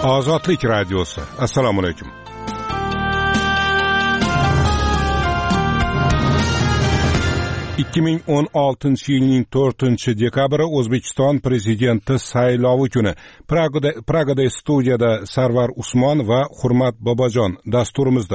Ozodlik radiosi. Assalomu alaykum. ...2016 yilning 4-dekabri O'zbekiston prezidenti saylovi kuni. Pragada studiyada Sarvar Usmon va Hurmat Bobojon dasturimizda.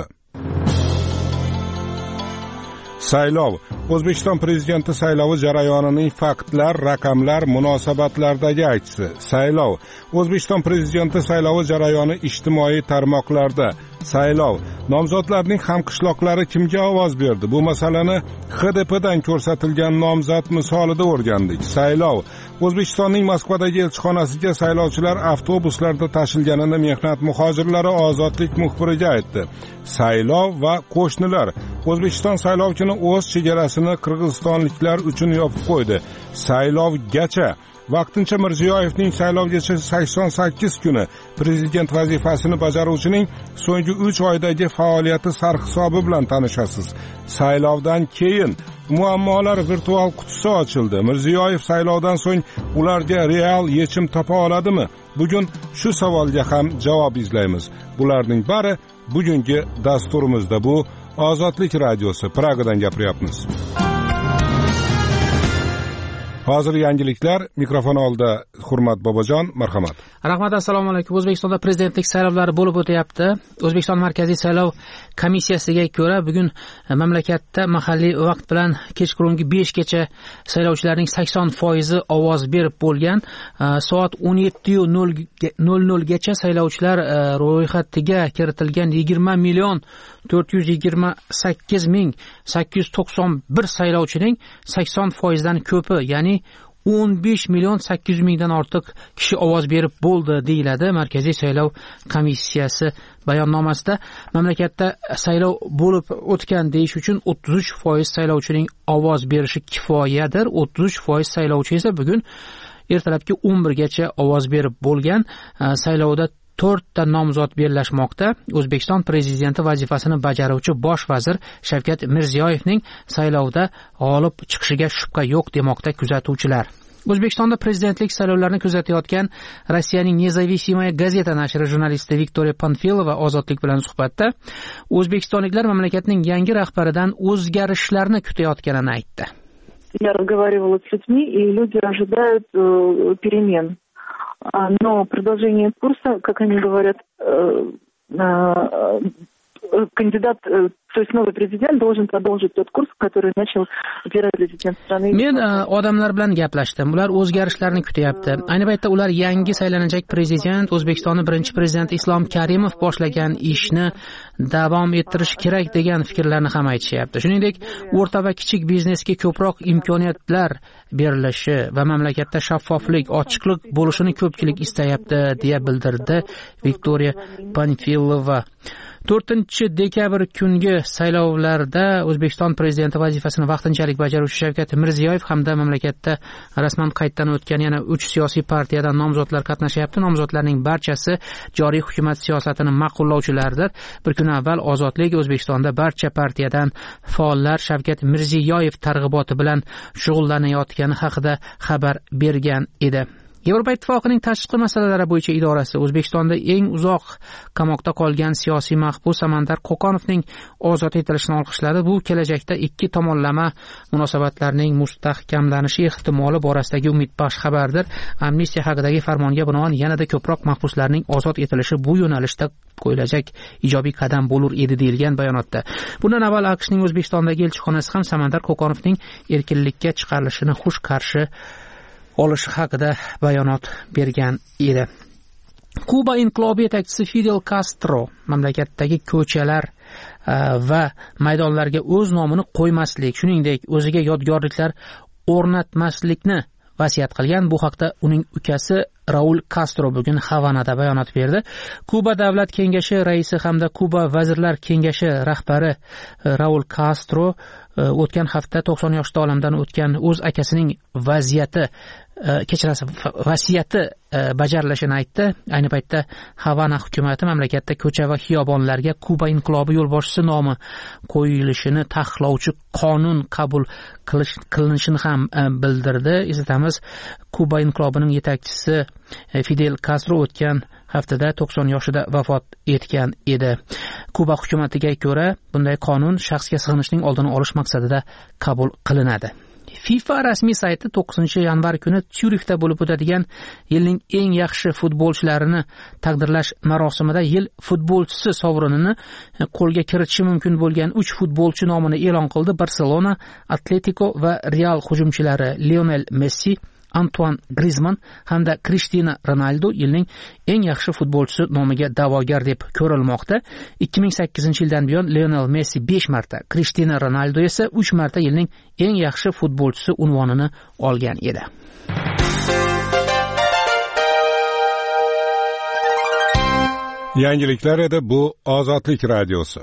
Saylov. O'zbekiston prezidenti saylovi jarayonining faktlar, raqamlar, munosabatlardagi aksi. Saylov. O'zbekiston prezidenti saylovi jarayoni ijtimoiy tarmoqlarda. Saylov. Nomzodlarning hamqishloqlari kimga ovoz berdi? Bu masalani HDPdan ko'rsatilgan nomzod misolida o'rgandik. Saylov. O'zbekistonning Moskvadagi elchixonasiga saylovchilar avtobuslarda tashilganini mehnat muhojirlari Ozodlik muxbiriga aytdi. Saylov va qo'shnilar. O'zbekiston saylovchini o'z chegarasini qirg'izistonliklar uchun yopib qo'ydi. Saylovgacha. Vaqtincha Mirziyoyevning saylovgacha 88 kuni prezident vazifasini bajaruvchining so'nggi 3 oydagi faoliyati sarhisobi bilan tanishasiz. Saylovdan keyin muammolar virtual qutisi ochildi. Mirziyoyev saylovdan so'ng ularga real yechim topa oladimi? Bugun shu savolga ham javob izlaymiz. Bularning bari bugungi dasturimizda. Bu Ozodlik radiosi. Pragadan gapiryapmiz. Hozir yangiliklar. Mikrofon oldida Hurmat Bobojon, marhamat. Rahmat, assalomu alaykum. O'zbekistonda prezidentlik saylovlari bo'lib o'tyapti. O'zbekiston Markaziy saylov komissiyasiga ko'ra bugun mamlakatda mahalliy vaqt bilan kechqurungi 5 gacha saylovchilarning 80% ovoz berib bo'lgan. Soat 17:00 gacha saylovchilar ro'yxatiga kiritilgan 20,428,891 saylovchining 80% dan ko'pi, ya'ni 15,800,000 dan ortiq kishi ovoz berib bo'ldi deyiladi Markaziy saylov komissiyasi bayonnomasida. Mamlakatda saylov bo'lib o'tgan deyish uchun 33% saylovchining ovoz berishi kifoyadir. 33% saylovchi esa bugun ertalabki 11 gacha ovoz berib bo'lgan. Saylovda 4 ta nomzod bellashmoqda. O'zbekiston prezidenti vazifasini bajaruvchi bosh vazir Shavkat Mirziyoyevning saylovda g'olib chiqishiga shubha yo'q demoqda kuzatuvchilar. O'zbekistonda prezidentlik saylovlarini kuzatayotgan Rossiyaning Nezavisimaya gazeta nashri jurnalisti Viktoriya Panfilova Ozodlik bilan suhbatda o'zbekistonliklar mamlakatning yangi rahbaridan o'zgarishlarni kutayotganini aytdi. Я разговаривала с людьми, и люди ожидают перемен. Но продолжение курса, как они говорят, кандидат, то есть новый президент должен продолжить тот курс, который начал первый президент страны. Men odamlar bilan gaplashdim. Ular o'zgarishlarni kutyapti. Ayni paytda ular yangi saylanajak prezident, O'zbekistonning birinchi prezidenti Islom Karimov boshlagan ishni davom ettirish kerak degan fikrlarni ham aytishyapti. Shuningdek, o'rta va kichik biznesga ko'proq imkoniyatlar berilishi va mamlakatda shaffoflik, ochiqlik bo'lishini ko'pchilik istayapti, deya bildirdi Viktoriya Panfilova. 4-dekabr kungi saylovlarda O'zbekiston prezidenti vazifasini vaqtinchalik bajaruvchi Shavkat Mirziyoyev hamda mamlakatda rasman qayddan o'tgan yana 3 siyosiy partiyadan nomzodlar qatnashyapti. Nomzodlarning barchasi joriy hukumat siyosatini ma'qullovchilardir. Bir kun avval Ozodlik O'zbekistonda barcha partiyadan faollar Shavkat Mirziyoyev targ'iboti bilan shug'ullanayotgani haqida xabar bergan edi. Yevropa Ittifoqining tashqi masalalar bo'yicha idorasi O'zbekistonda eng uzoq qamoqda qolgan siyosiy mahbus Samandar Qo'qonovning ozod etilishini olqishladi. Bu kelajakda ikki tomonlama munosabatlarning mustahkamlanishi ehtimoli borasidagi umidbaxsh xabardir. Amnistiya haqidagi farmonga binoan yanada ko'proq mahbuslarning ozod etilishi bu yo'nalishda qo'yilajak ijobiy qadam bo'lur edi deyilgan bayonotda. Bundan avval AQShning O'zbekistondagi elchixonasi ham Samandar Qo'qonovning erkinlikka chiqarilishini xush qarshi olishi haqida bayonot bergan edi. Kuba inqilobi yetakchisi Fidel Castro mamlakatdagi ko'chalar va maydonlarga o'z nomini qo'ymaslik, shuningdek o'ziga yodgorliklar o'rnatmaslikni vasiyat qilgan. Bu haqda uning ukasi Raul Castro bugun Havanada bayonot berdi. Kuba davlat kengashi raisi hamda Kuba vazirlar kengashi rahbari Raul Castro o'tgan hafta 90 yoshda olamdan o'tgan o'z akasining vaziyati kechirasiz, vasiyati bajarilishini aytdi. Ayni paytda Havana hukumati mamlakatda ko'cha va xiyobonlarga Kuba inqilobi yo'lboshchisi nomi qo'yilishini taqiqlovchi qonun qabul qilinishini ham bildirdi. Eslatamiz, Kuba inqilobining yetakchisi Fidel Castro o'tgan haftada 90 yoshida vafot etgan edi. Kuba hukumatiga ko'ra, bunday qonun shaxsga sig'inishning oldini olish maqsadida qabul qilinadi. FIFA rasmiy sayti 9-yanvar kuni Tyurixda bo'lib o'tadigan yilning eng yaxshi futbolchilarini taqdirlash marosimida yil futbolchisi sovrinini qo'lga kiritishi mumkin bo'lgan 3 futbolchi nomini e'lon qildi. Barselona, Atletico va Real hujumchilari Lionel Messi, Antoine Griezmann hamda Cristiano Ronaldo yilning eng yaxshi futbolchisi nomiga da'vogar deb ko'rilmoqda. 2008-yildan buyon Lionel Messi 5 marta, Cristiano Ronaldo esa 3 marta yilning eng yaxshi futbolchisi unvonini olgan edi. Yangiliklar edi, bu Ozodlik radiosi.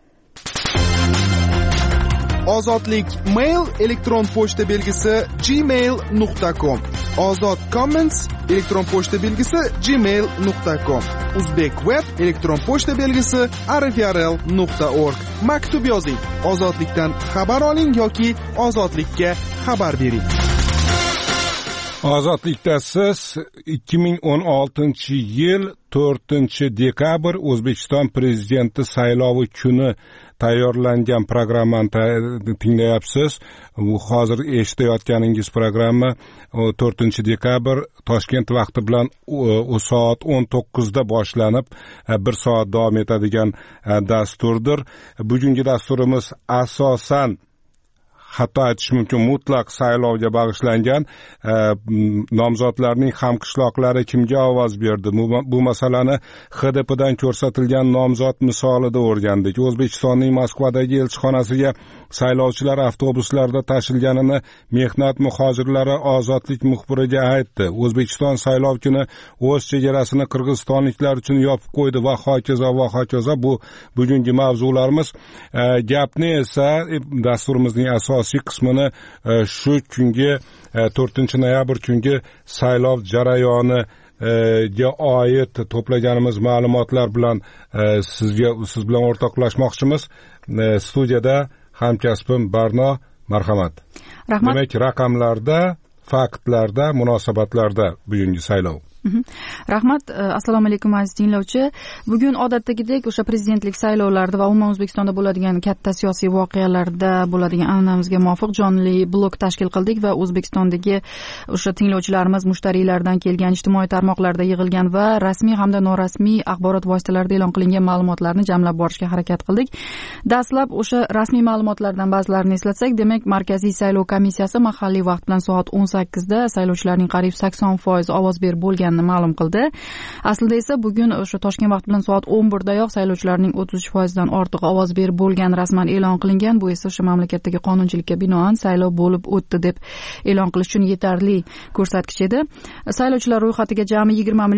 Ozodlik mail elektron pochta belgisi gmail.com. Ozod comments elektron pochta belgisi gmail.com. Uzbek web elektron pochta belgisi rfrl.org. Maktub yozing, ozodlikdan xabar oling yoki ozodlikka xabar bering. Ozodlikda siz 2016-yil 4-dekabr O'zbekiston prezidenti saylovi kuni tayyorlangan programmani tinglayapsiz. Bu hozir eshitayotganingiz programma 4-dekabr Toshkent vaqti bilan soat 19 da boshlanib 1 soat davom etadigan dasturdir. Bugungi dasturimiz asosan, hatto aytish mumkin, mutlaq saylovga bag'ishlangan. Nomzodlarning hamqishloqlari kimga ovoz berdi? Bu masalani HDPdan ko'rsatilgan nomzod misolida o'rgandik. O'zbekistonning Moskvadagi elchixonasiga saylovchilar avtobuslarda tashilganini mehnat muhojirlari Ozodlik muxbiriga aytdi. O'zbekiston saylov kuni o'z chegarasini qirg'izistonliklar uchun yopib qo'ydi va hokazo va hokazo. Bu bugungi mavzularimiz. Gapni esa dasturimizning asosiy qismini shu kungi 4-noyabr kungi saylov jarayoni ga oid to'plaganimiz ma'lumotlar bilan siz bilan o'rtoqlashmoqchimiz. Studiyada hamkasbim Barno, marhamat. Rahmat. Demak, raqamlarda, faktlarda, munosabatlarda bugungi saylov. Rahmat. Assalomu alaykum aziz tinglovchi. Bugun odatdagidek o'sha prezidentlik saylovlarida va umuman O'zbekistonda bo'ladigan katta siyosiy voqealarda bo'ladigan an'anamizga muvofiq jonli blok tashkil qildik va O'zbekistondagi o'sha tinglovchilarimiz, mushtariylardan kelgan, ijtimoiy tarmoqlarda yig'ilgan va rasmiy hamda norasmiy axborot vositalarida e'lon qilingan ma'lumotlarni jamlab borishga harakat qildik. Dastlab o'sha rasmiy ma'lumotlardan ba'zilarini eslatsak, demak, Markaziy saylov komissiyasi mahalliy vaqt bilan soat 18 da saylovchilarning qariyb 80% ovoz berib bo'lgan ma'lum qildi. Aslida esa bugun o'sha Toshkent vaqti bilan soat 11 dayoq saylovchilarning 33% dan ortiq ovoz berib bo'lgan rasman e'lon qilingan. Bu esa o'sha mamlakatdagi qonunchilikka binoan saylov bo'lib o'tdi deb e'lon qilish uchun yetarli ko'rsatkich edi. Saylovchilar ro'yxatiga jami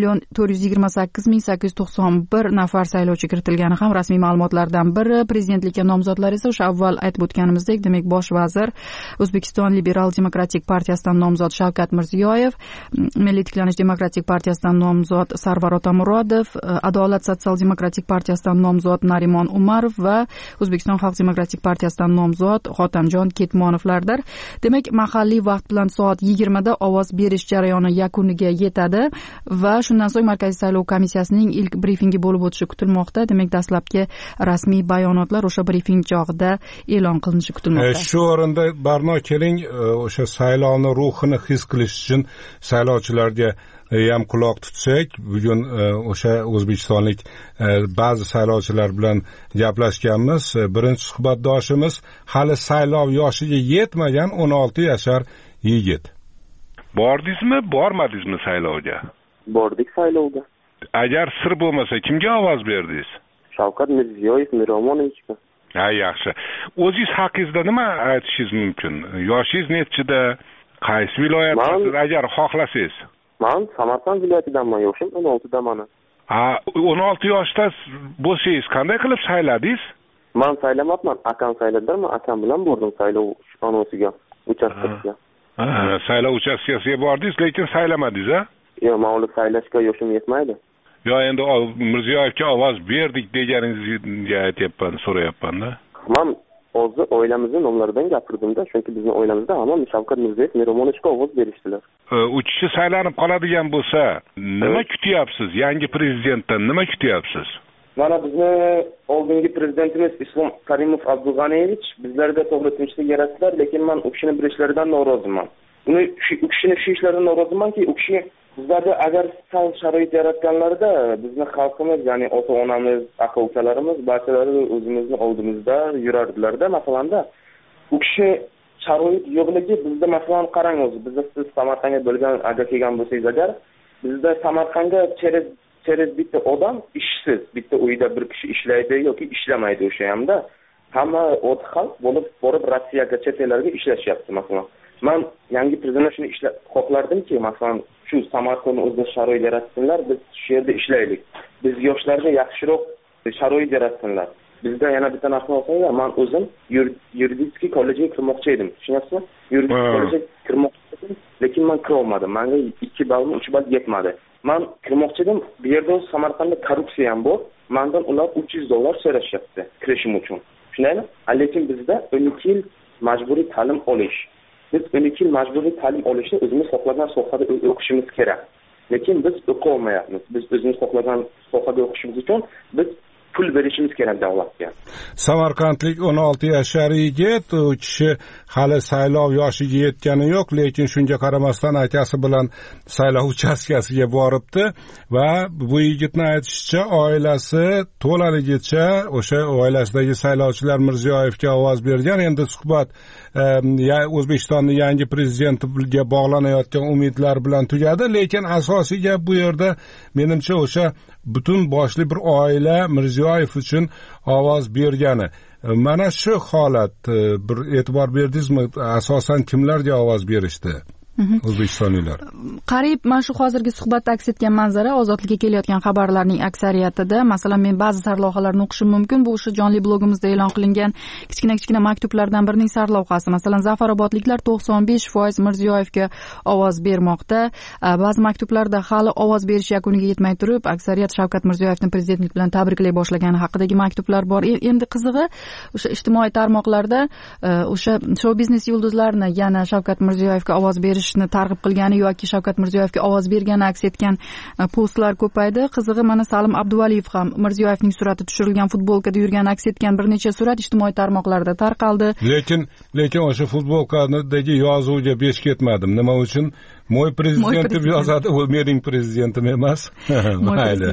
20,428,891 nafar saylovchi kiritilgani ham rasmiy ma'lumotlardan biri. Prezidentlikka nomzodlar esa o'sha avval aytib o'tganimizdek, demak, bosh vazir, O'zbekiston Liberal demokratik partiyasidan nomzod Shavkat Mirziyoyev, Milliy tiklanish demokratik partiyasidan nomzod Sarvar Otamurodov, Adolat sotsial-demokratik partiyasidan nomzod Narimon Umarov va O'zbekiston xalq demokratik partiyasidan nomzod Xotamjon Ketmonovlardir. Demak, mahalliy vaqt bilan soat 20 da ovoz berish jarayoni yakuniga yetadi va shundan so'ng Markaziy saylov komissiyasining ilk brifingi bo'lib o'tishi kutilmoqda. Demak, dastlabki rasmiy bayonotlar o'sha brifing chog'ida e'lon qilinishi kutilmoqda. Shu o'rinda Barno, keling, o'sha saylovni ruhini his qilish uchun saylovchilarga ham quloq tutsak. Bugun o'sha o'zbekistonlik ba'zi saylovchilar bilan gaplashganmiz. Birinchi suhbatdoshimiz hali saylov yoshiga yetmagan 16 yashar yigit. Bordingizmi, bormadingizmi saylovga? Bordik saylovga. Agar sir bo'lmasa, kimga ovoz berdingiz? Shavkat Mirziyoyev Miromonovichga. Ha, yaxshi. O'zingiz haqingizda nima aytishingiz mumkin? Yoshingiz nechida? Qaysi viloyatdasiz agar xohlasangiz? Men Samarqand viloyatidanman, yoshim 16 daman. 16 yoshda bo'lsangiz qanday qilib sayladingiz? Men saylamabman, akam sayladirman, akam bilan bordim saylov anosiga, uchastkasiga. Saylov uchastkasiga bordingiz, lekin saylamadingiz, a? Yo'q, men uni saylashga yoshim yetmaydi. Yo, endi Mirziyoyevga ovoz berdik deganingizga aytyapman, so'rayapman-da. Men o'zi oilamizni nomlaridan gapirdim-da, chunki bizning oilamizda hamon Shavkat Mirziyoyev, Miromonovga ovoz berishdilar. U kishi saylanib qoladigan bo'lsa, nima kutyapsiz? Yangi prezidentdan nima kutyapsiz? Mana bizni oldingi prezidentimiz Islom Karimov Abdug'aniyevich bizlarda to'g'ri tinchlik yaratdilar, lekin men u kishini bir ishlaridan noroziman. U kishini shu ishlaridan norozimanki, u kishi bizlarda agar sal sharoit yaratganlarida bizni xalqimiz, ya'ni ota-onamiz, aka-ukalarimiz barchalari o'zimizni oldimizda yurardilar-da, masalanda. U kishi sharoit yo'qligi bizda masalan qarang o'zi, bizda siz Samarqandga bo'lgan agar kelgan bo'lsangiz agar, bizda Samarqandga через bitta odam ishsiz, bitta uyda bir kishi ishlaydi yoki ishlamaydi o'sha hamda. Hamma o'z xalq bo'lib borib Rossiyaga, chet ellarga ishlashyapti masalan. Men yangi prezident shuni xohlardimki, masalan, shu Samarqandni o'zida sharoit yaratsinlar, biz shu yerda ishlaylik. Biz yoshlarga yaxshiroq sharoit yaratsinlar. Bizda yana bitta narsa olsangiz, men o'zim yuridik kollejga kirmoqchi edim. Tushunyapsizmi? Yuridik kollejga kirmoqchi edim, lekin men kira olmadim. Menga 2 ballmi 3 ball yetmadi. Men kirmoqchi edim, bu yerda Samarqandda korrupsiya ham bor. Mendan ular $300 so'rashyapti kirishim uchun. Tushunaymi? Lekin bizda 12 yil majburiy ta'lim olish. Biz 12 yil majburiy ta'lim olishni o'zimiz xohlagan sohada o'qishimiz kerak. Lekin biz o'qiy olmayapmiz. Biz o'zimiz xohlagan sohada o'qishimiz uchun biz pul berishimiz kerak davlatga. Samarqandlik 16 yashar yigit, u kishi hali saylov yoshiga yetgani yo'q, lekin shunga qaramasdan akasi bilan saylov uchastkasiga boribdi va bu yigitning aytishicha, oilasi to'laligicha o'sha oilasidagi saylovchilar Mirziyoyevga ovoz bergan. Endi suhbat O'zbekistonning yangi prezidentiga bog'lanayotgan umidlar bilan tugadi, lekin asosiy gap bu yerda menimcha o'sha butun boshli bir oila Mirziyoyev uchun ovoz bergani. Mana shu holat bir e'tibor berdingizmi? Asosan kimlarga ovoz berishdi? O'zbekistonliklar. Qariyb mana shu hozirgi suhbatda aks etgan manzara ozodlikka kelayotgan xabarlarning aksariyatida, masalan, men ba'zi sarlavhalarni o'qishim mumkin. Bu o'sha jonli blogimizda e'lon qilingan kichkina maktublardan birining sarlavhasi. Masalan, Zafarobodliklar 95% Mirziyoyevga ovoz bermoqda. Ba'zi maktublarda hali ovoz berish yakuniga yetmay turib, aksariyat Shavkat Mirziyoyevning prezidentlik bilan tabriklay boshlagani haqidagi maktublar bor. Endi qizig'i, o'sha ijtimoiy tarmoqlarda o'sha show biznes yulduzlarini yana Shavkat Mirziyoyevga ovoz berish targ'ib qilgani yoki Shavkat Mirziyoyevga ovoz bergani aks etgan postlar ko'paydi. Qizig'i, mana Salim Abduvaliyev ham Mirziyoyevning surati tushirilgan futbolkada yurgani aks etgan bir necha surat ijtimoiy tarmoqlarda tarqaldi. Lekin o'sha futbolkadagi yozuvga besh ketmadim. Nima uchun? Mo'y prezident deb yozadi, u mening prezidentim emas. Mayli.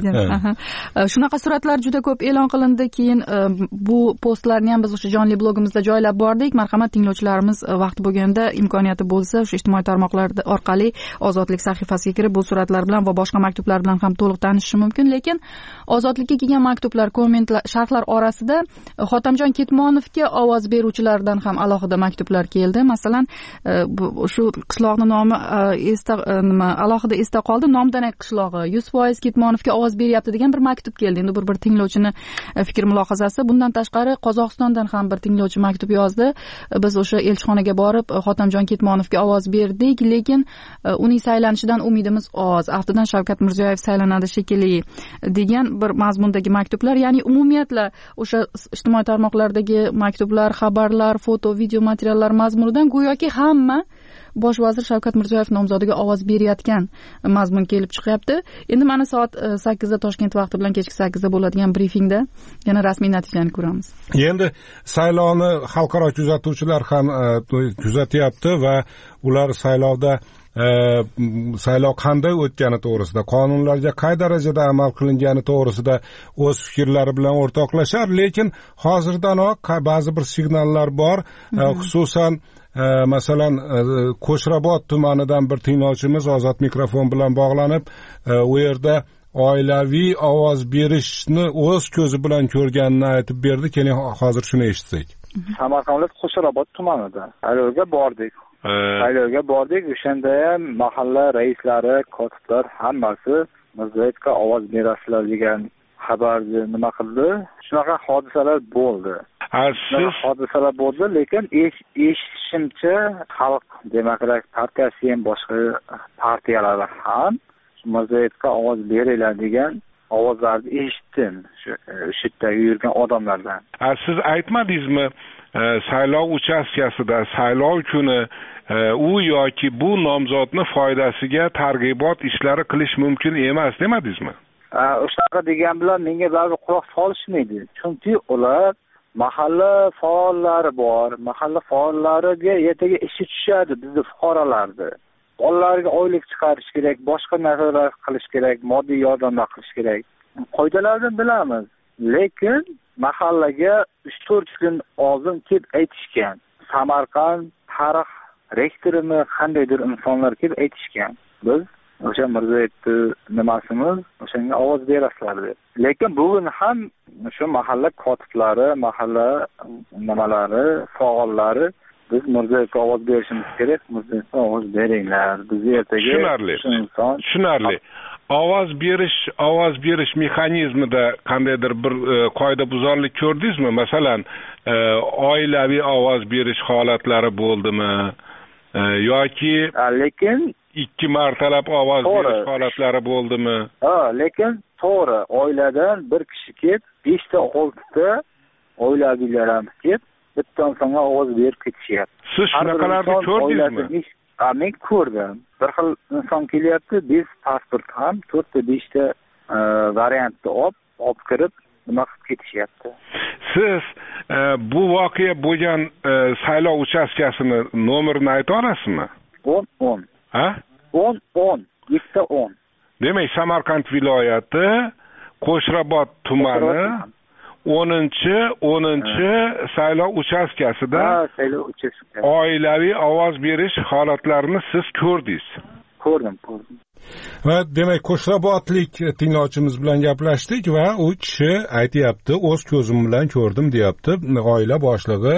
Shunaqa suratlar juda ko'p e'lon qilindi. Keyin bu postlarni ham biz o'sha jonli blogimizda joylab bordik. Marhamat tinglovchilarimiz vaqti bo'lganda, imkoniyati bo'lsa, o'sha ijtimoiy tarmoqlar orqali Ozodlik sahifasiga kirib bu suratlar bilan va boshqa maktublar bilan ham to'liq tanishish mumkin. Lekin Ozodlikka kelgan maktublar, kommentlar, sharhlar orasida Xotamjon Ketmonovga ovoz beruvchilardan ham alohida maktublar keldi. Masalan, shu qishloqning nomi alohida esda qoldi. Nomdanak qishlog'i 100% Ketmonovga ovoz beryapti degan bir maktub keldi. Endi bir tinglovchini fikr mulohazasi. Bundan tashqari Qozog'istondan ham bir tinglovchi maktub yozdi. Biz o'sha elchixonaga borib Xotamjon Ketmonovga ovoz berdik, lekin uning saylanishidan umidimiz oz. Aftidan Shavkat Mirziyoyev saylanadi shekilli degan bir mazmundagi maktublar, ya'ni umumiyatla o'sha ijtimoiy tarmoqlardagi maktublar, xabarlar, foto, video materiallar mazmunidan go'yoki hamma Bosh vazir Shavkat Mirziyoyev nomzodiga ovoz berayotgan mazmun kelib chiqyapti. Endi mana soat 8 da Toshkent vaqti bilan kechki 8 da bo'ladigan brifingda yana rasmiy natijani ko'ramiz. Endi saylovni xalqaro kuzatuvchilar ham kuzatyapti va ular saylovda saylov qanday o'tgani to'g'risida, qonunlarga qay darajada amal qilingani to'g'risida o'z fikrlari bilan o'rtoqlashar, lekin hozirdanoq ba'zi bir signallar bor, xususan masalan Qo'shrabot tumanidan bir tinglovchimiz ozod mikrofon bilan bog'lanib, u yerda oilaviy ovoz berishni o'z ko'zi bilan ko'rganini aytib berdi. Keling hozir shuni eshitsak. Samarqand Qo'shrabot tumanida saylovga bordik. O'shanda ham mahalla raislari, kotiblar hammasi Mirziyoyevga ovoz berasizlar degan xabarni nima qildi. Shunaqa hodisalar bo'ldi. hodisalar bo'ldi, lekin eshitishimcha Xalq demokratik partiyasi ham boshqa partiyalar ham Mirziyoyevga ovoz beringlar degan ovozlarni eshitdim shu yerda yurgan odamlardan. Siz aytmadingizmi saylov uchastkasida saylov kuni u yoki bu nomzodni foydasiga targ'ibot ishlari qilish mumkin emas demadingizmi? O'shaqa degan bilan menga baribir quloq solishmaydi. Chunki ular mahalla faollari bor. Mahalla faollariga ertaga ishi tushadi bizning fuqarolarni. Bolalarga oylik chiqarish kerak, boshqa narsalar qilish kerak, moddiy yordamlar qilish kerak. Qoidalarni bilamiz, lekin mahallaga 3-4 kun oldin kelib aytishgan. Samarqand tarix rektorimi qandaydir insonlar kelib aytishgan. Biz o'sha Mirziyoyevni nimasimiz, o'shanga ovoz berasizlar deb. Lekin bugun ham shu mahalla kotiblari, mahalla nimalari, faollari biz Mirziyoyevga ovoz berishimiz kerak, Mirziyoyevga ovoz beringlar. Biz ertaga tushunarli. Ovoz berish mexanizmida qandaydir bir qoidabuzarlik ko'rdingizmi? Masalan, oilaviy ovoz berish holatlari bo'ldimi? Yoki lekin 2 martalab ovoz berish holatlari bo'ldimi? Lekin to'g'ri, oiladan bir kishi kelib, 5 ta 6 ta oilavilarimiz kelib, bitta insonga ovoz berib ketishyapti. Siz shunaqalarni ko'rdingizmi? Men ko'rdim. Bir xil inson kelyapti, biz pasport ham 4 ta 5 ta variantni olib kirib, nima qilib ketishyapti. Siz bu voqea bo'lgan saylov uchastkasini nomerini ayta olasizmi? 10. Ha? 10. 10. Demak, Samarqand viloyati, Qo'shrabot tumani 10 saylov uchastkasida oilaviy ovoz berish holatlarini siz ko'rdingiz. Ko'rdim. Va demak, Qo'shrabotlik tinglovchimiz bilan gaplashdik va u kishi aytayapti, o'z ko'zim bilan ko'rdim deyapti. Oila boshlig'i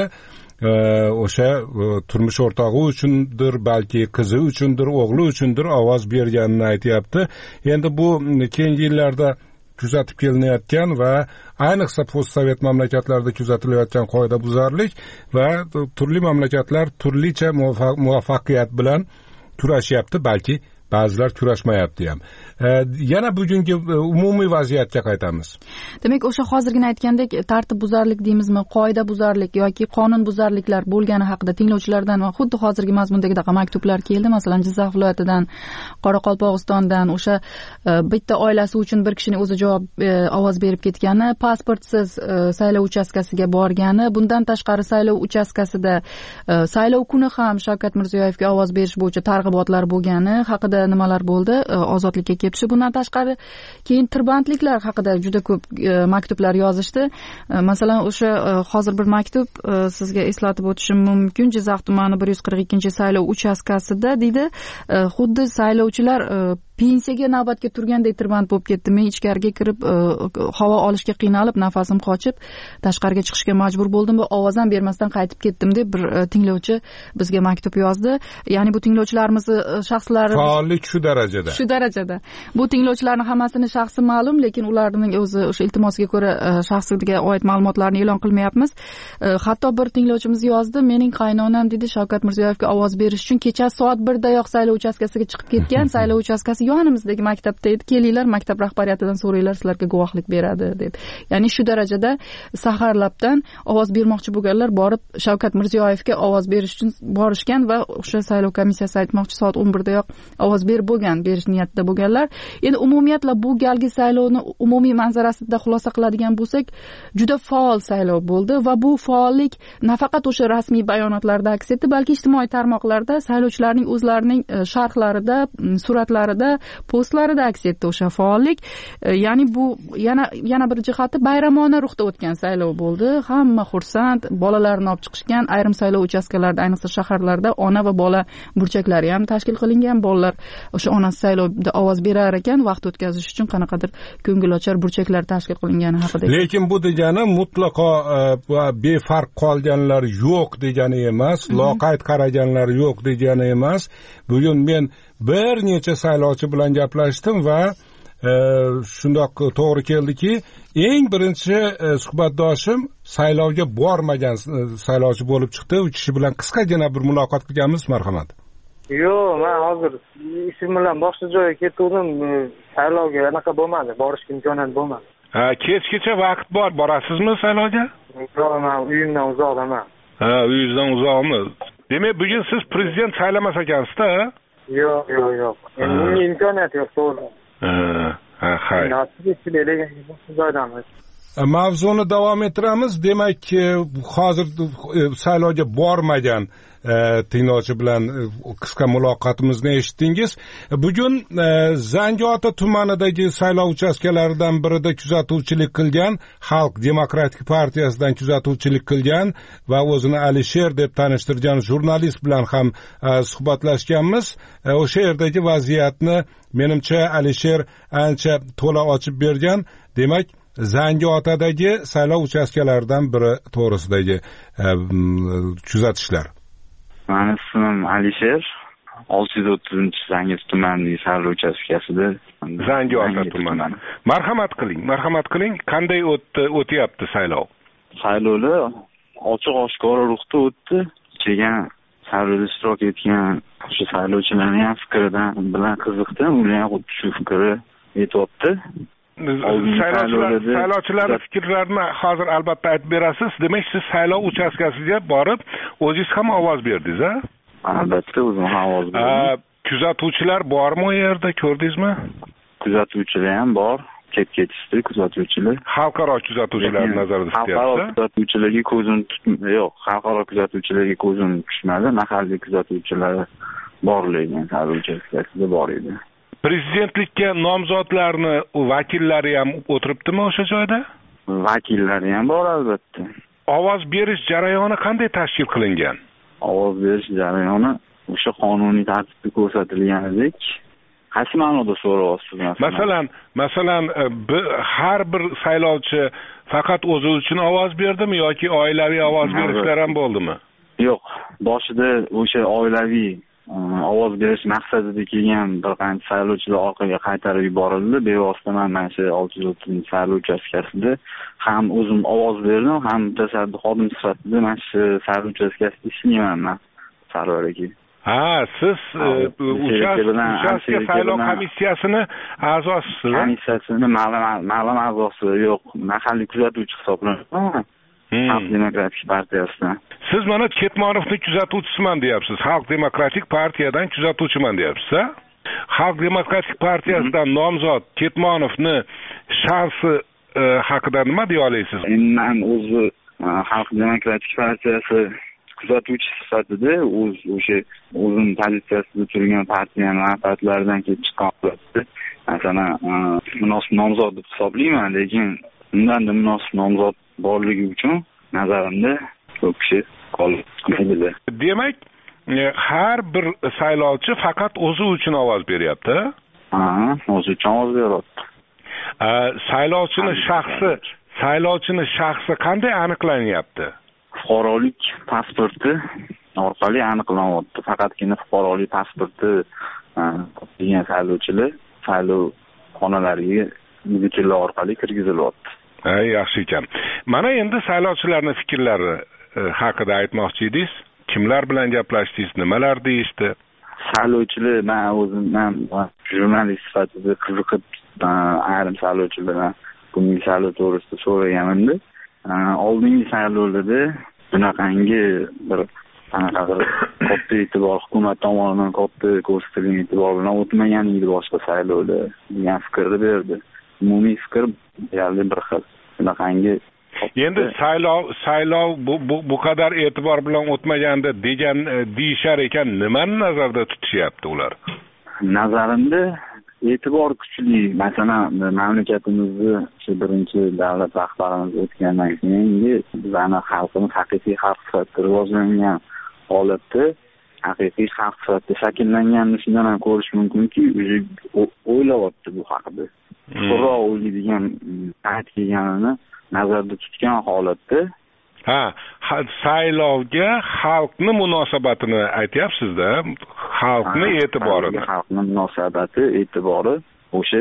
o'sha turmush o'rtog'i uchundir, balki qizi uchundir, o'g'li uchundir ovoz berganini aytayapti. Endi bu keyingi yillarda kuzatib kelinayotgan va ayniqsa postsovet mamlakatlarda kuzatilayotgan qoidabuzarlik va turli mamlakatlar turlicha muvaffaqiyat bilan kurashyapti, balki ba'zilar kurashmayapti ham. Yana bugungi umumiy vaziyatga qaytamiz. Demak, o'sha hozirgina aytgandek tartibbuzarlik deymizmi, qoidabuzarlik yoki qonunbuzarliklar bo'lgani haqida tinglovchilardan va xuddi hozirgi mazmundagi maktublar keldi. Masalan, Jizzax viloyatidan, Qoraqalpog'istondan o'sha bitta oilasi uchun bir kishining o'zi ovoz berib ketgani, pasportsiz saylov uchastkasiga borgani, bundan tashqari saylov uchastkasida saylov kuni ham Shavkat Mirziyoyevga ovoz berish bo'yicha targ'ibotlar bo'lgani haqida nimalar bo'ldi, ozodlikka kelibdi. Bundan tashqari keyin tirbandliklar haqida juda ko'p maktublar yozishdi. Masalan, o'sha hozir bir maktub sizga eslatib o'tishim mumkin. Jizzax tumani 142 saylov uchastkasida deydi, xuddi saylovchilar pensiyaga navbatga turgandek tirband bo'lib ketdi. Men ichkariga kirib havo olishga qiynalib, nafasim qochib, tashqariga chiqishga majbur bo'ldim va ovoz ham bermasdan qaytib ketdim deb bir tinglovchi bizga maktub yozdi. Ya'ni bu tinglovchilarimiz shaxslari faollik shu darajada. Bu tinglovchilarning hammasini shaxsi ma'lum, lekin ularning o'zi o'sha iltimosiga ko'ra shaxsiga oid ma'lumotlarni e'lon qilmayapmiz. Hatto bir tinglovchimiz yozdi, mening qaynonam dedi Shavkat Mirziyoyevga ovoz berish uchun kecha soat 1 dayoq saylov uchastkasiga chiqib ketgan. Saylov uchastkasi yonimizdagi maktabda edi. Kelinglar, maktab rahbariyatidan so'ranglar, sizlarga guvohlik beradi dedi. Ya'ni shu darajada saharlabdan ovoz bermoqchi bo'lganlar borib Shavkat Mirziyoyevga ovoz berish uchun borishgan va o'sha saylov komissiyasi aytmoqchi soat 11 dayoq ovoz berish niyatida bo'lganlar. Endi umumiyatla bu galgi saylovni umumiy manzarasida xulosa qiladigan bo'lsak, juda faol saylov bo'ldi va bu faollik nafaqat o'sha rasmiy bayonotlarda aks etdi, balki ijtimoiy tarmoqlarda saylovchilarning o'zlarining sharhlarida, suratlarida, postlarida aks etdi o'sha faollik. Ya'ni bu yana bir jihati bayramona ruhda o'tgan saylov bo'ldi. Hamma xursand, bolalarni olib chiqishgan, ayrim saylov uchastkalarida, ayniqsa shaharlarda ona va bola burchaklari ham tashkil qilingan. Bolalar o'sha onasi saylovda ovoz berar ekan, vaqt o'tkazish uchun qanaqadir ko'ngilochar burchaklar tashkil qilingani haqida. Lekin bu degani mutlaqo befarq qolganlar yo'q degani emas, loqayd qaraganlar yo'q degani emas. Bugun men bir necha saylovchi bilan gaplashdim va shundoq to'g'ri keldiki, eng birinchi suhbatdoshim saylovga bormagan saylovchi bo'lib chiqdi. U kishi bilan qisqagina bir muloqot qilganmiz, marhamat. Yo'q, men hozir ishim bilan boshqa joyga ketdim. Saylovga anaqa bo'lmadi, borishga imkoniyat bo'lmadi. Kechgacha vaqt bor, borasizmi saylovga? Yo'q, men uyimdan uzoqdaman. Uyingizdan uzoqmi? Demak, bugun siz prezident saylamas ekansiz-da? Yo'q. Bunga imkoniyat yo'q, to'g'ri. Mavzuni davom ettiramiz. Demak, hozir saylovga bormagan tinglovchi bilan qisqa muloqotimizni eshitdingiz. Bugun Zangiota tumanidagi saylov uchastkalaridan birida kuzatuvchilik qilgan, Xalq demokratik partiyasidan kuzatuvchilik qilgan va o'zini Alisher deb tanishtirgan jurnalist bilan ham suhbatlashganmiz. O'sha yerdagi vaziyatni menimcha Alisher ancha to'la ochib bergan. Demak, Zangiotadagi saylov uchastkalaridan biri to'g'risidagi kuzatishlar. Meni ismim Alisher. 630-Zangiota tumanidagi saylov uchastkasida. Zangiota tumani. Marhamat qiling. Qanday o'tyapti saylov? Saylovlar ochiq-oshkora ruhda o'tdi. Kelgan saylovda ishtirok etgan o'sha saylovchilarning ham fikridan bilan qiziqdim. Ular ham xuddi shu fikri aytibdi. Saylovchilar fikrlarini hozir albatta aytib berasiz. Demak, siz saylov uchastkasiga borib, o'zingiz ham ovoz berdingiz, a? Albatta, o'zim ham ovoz berdim. Kuzatuvchilar bormi u yerda, ko'rdingizmi? Kuzatuvchilar ham bor. Ketishdi kuzatuvchilar. Xalqaro kuzatuvchilar nazarda tutyapti. Xalqaro kuzatuvchilarga ko'zim tushmadi. Mahalliy kuzatuvchilar borligidan saylov uchastkasida bor edi. Prezidentlikka nomzodlarni vakillari ham o'tiribdimi o'sha joyda? Vakillari ham bor albatta. Ovoz berish jarayoni qanday tashkil qilingan? Ovoz berish jarayoni o'sha qonuniy tartibda ko'rsatilganidek, qaysi ma'noda so'rayapsiz? Masalan, har bir saylovchi faqat o'zi uchun ovoz berdimi yoki oilaviy ovoz berishlar ham bo'ldimi? Yo'q, boshida o'sha oilaviy ovoz berish maqsadida kelgan bir qancha saylovchilar orqaga qaytarib yuborildi. Bevosita mana shu 630 saylov uchastkasida ham o'zim ovoz berdim, ham mutasaddi xodim sifatida mana shu saylov uchastkasida ishlayman. Sarvar aka. Siz uchastka saylov komissiyasini a'zosisiz? Komissiyasini ma'lum a'zosi yo'q, mahalliy kuzatuvchi hisoblanadi. Xalq demokratik partiyasidan. Siz mana Ketmonovni kuzatuvchisiman deyapsiz. Xalq demokratik partiyadan kuzatuvchiman deyapsiz, a? Xalq demokratik partiyasidan nomzod Ketmonovni shansi haqida nima deya olasiz? Men o'zi Xalq demokratik partiyasi kuzatuvchi sifatida o'sha o'zim pozitsiyasida turgan partiyani manfaatlaridan kelib chiqqan holatda masalan munosib nomzod deb hisoblayman, lekin undan munosib nomzod borligi uchun nazarimda ko'p kishi qolmaydi. Demak, har bir saylovchi faqat o'zi uchun ovoz beryapti. O'zi uchun ovoz beryapti. Saylovchini shaxsi qanday aniqlanyapti? Fuqarolik pasporti orqali aniqlanyapti. Faqatgina fuqarolik pasporti degan saylovchilar saylov xonalariga vakillar orqali kirgizilyapti. Yaxshi ekan. Mana endi saylovchilarning fikrlari haqida aytmoqchi edingiz. Kimlar bilan gaplashdingiz, nimalar deyishdi? Saylovchilar, men o'zim jurnalist sifatida qiziqib ayrim saylovchilardan bunday saylov to'g'risida so'raganimda, oldingi saylovlarda bunaqangi bir katta e'tibor hukumat tomonidan katta ko'rsatilgan e'tibor bilan o'tmagan edi boshqa saylovlar degan fikrni berdi. Umumiy fikr deyarli bir xil. Bunaqangi endi saylov bu qadar e'tibor bilan o'tmaganda degan deyishar ekan, nimani nazarda tutishyapti ular? Nazarimda e'tibor kuchli. Masalan, mamlakatimizda shu birinchi davlat rahbarimiz o'tgandan keyingi bizani xalqimiz haqiqiy xalq sifatida rivojlangan holatda, haqiqiy xalq sifatida shakllanganini shundan ham ko'rish mumkinki, o'zi o'ylayapti bu haqida. To'g'ri o'ylaydigan payt kelganini nazarda tutgan holatda. Saylovga xalqni munosabatini aytyapsiz-da, xalqni e'tiborini. Xalqning munosabati, e'tibori o'sha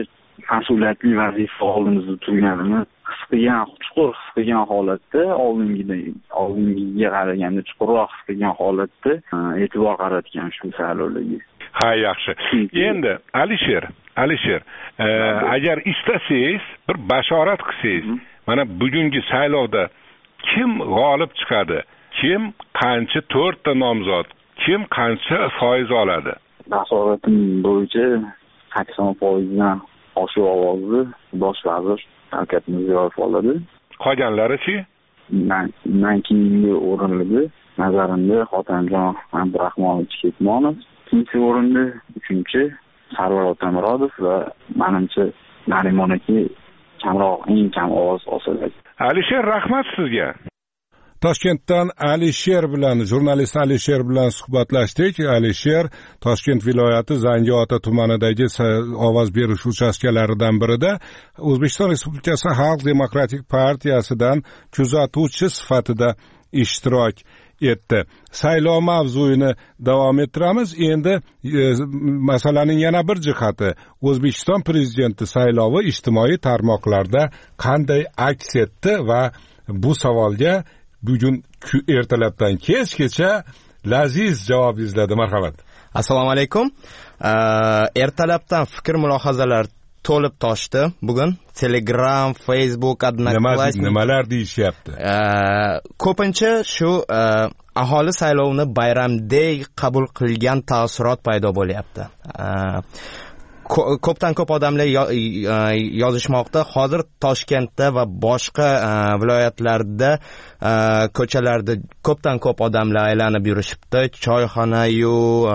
mas'uliyatli vazifa oldimizda turganini chuqur his qilgan holatda, oldingiga qaraganda chuqurroq his qilgan holatda e'tibor qaratgan shu saylovlarga. Ha, yaxshi. Endi Alisher, agar istasangiz bir bashorat qilsangiz, mana bugungi saylovda kim g'olib chiqadi? Kim qancha 4 ta nomzod, kim qancha foiz oladi? Bashoratim bo'yicha 80% dan oshiq ovozni bosh vazir Shavkat Mirziyoyev oladi. Qolganlari-chi? Undan keyingi o'rinlarda nazarimda Xotamjon Abdurahmonovich Ketmonov, ikkinchi o'rinda 3-chi Sarvar Otamurodov va menimcha Narimon aka eng kam ovoz oladi. Alisher, rahmat sizga. Toshkentdan jurnalist Alisher bilan suhbatlashdik. Alisher Toshkent viloyati Zangiota tumanidagi ovoz berish uchastkalaridan birida O'zbekiston Respublikasi Xalq demokratik partiyasidan kuzatuvchi sifatida ishtirok etdi. Saylov mavzuyini davom ettiramiz. Endi masalaning yana bir jihati, O'zbekiston prezidenti saylovi ijtimoiy tarmoqlarda qanday aks etdi va bu savolga bugun ertalabdan kechgacha Laziz javob izladi. Marhamat. Assalomu alaykum. Ertalabdan fikr mulohazalar to'lib toshdi. Bugun Telegram, Facebook, Odnoklassnik nimalar deyishyapti? Ko'pincha shu aholi saylovni bayramdek qabul qilgan taassurot paydo bo'lyapti. Ko'pdan ko'p odamlar yozishmoqda. Hozir Toshkentda va boshqa viloyatlarda ko'chalarda ko'pdan ko'p odamlar aylanib yurishibdi. Choyxona-yu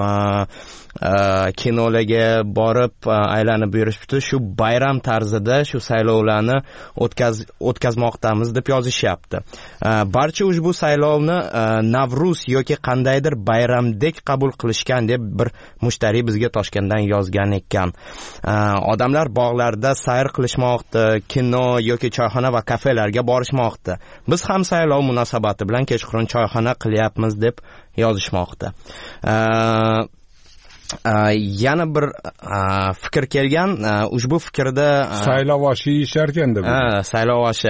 kinolarga borib aylanib yurishibdi. Shu bayram tarzida shu saylovlarni o'tkazmoqdamiz deb yozishyapti. Barcha ushbu saylovni Navruz yoki qandaydir bayramdek qabul qilishgan deb bir mushtariy bizga Toshkentdan yozgan ekan. Odamlar bog'larda sayr qilishmoqda, kino yoki choyxona va kafelarga borishmoqda. Biz ham saylov munosabati bilan kechqurun choyxona qilyapmiz deb yozishmoqda. Yana bir fikr kelgan. Ushbu fikrda saylovoshi yeyisharkan deb. Saylovoshi.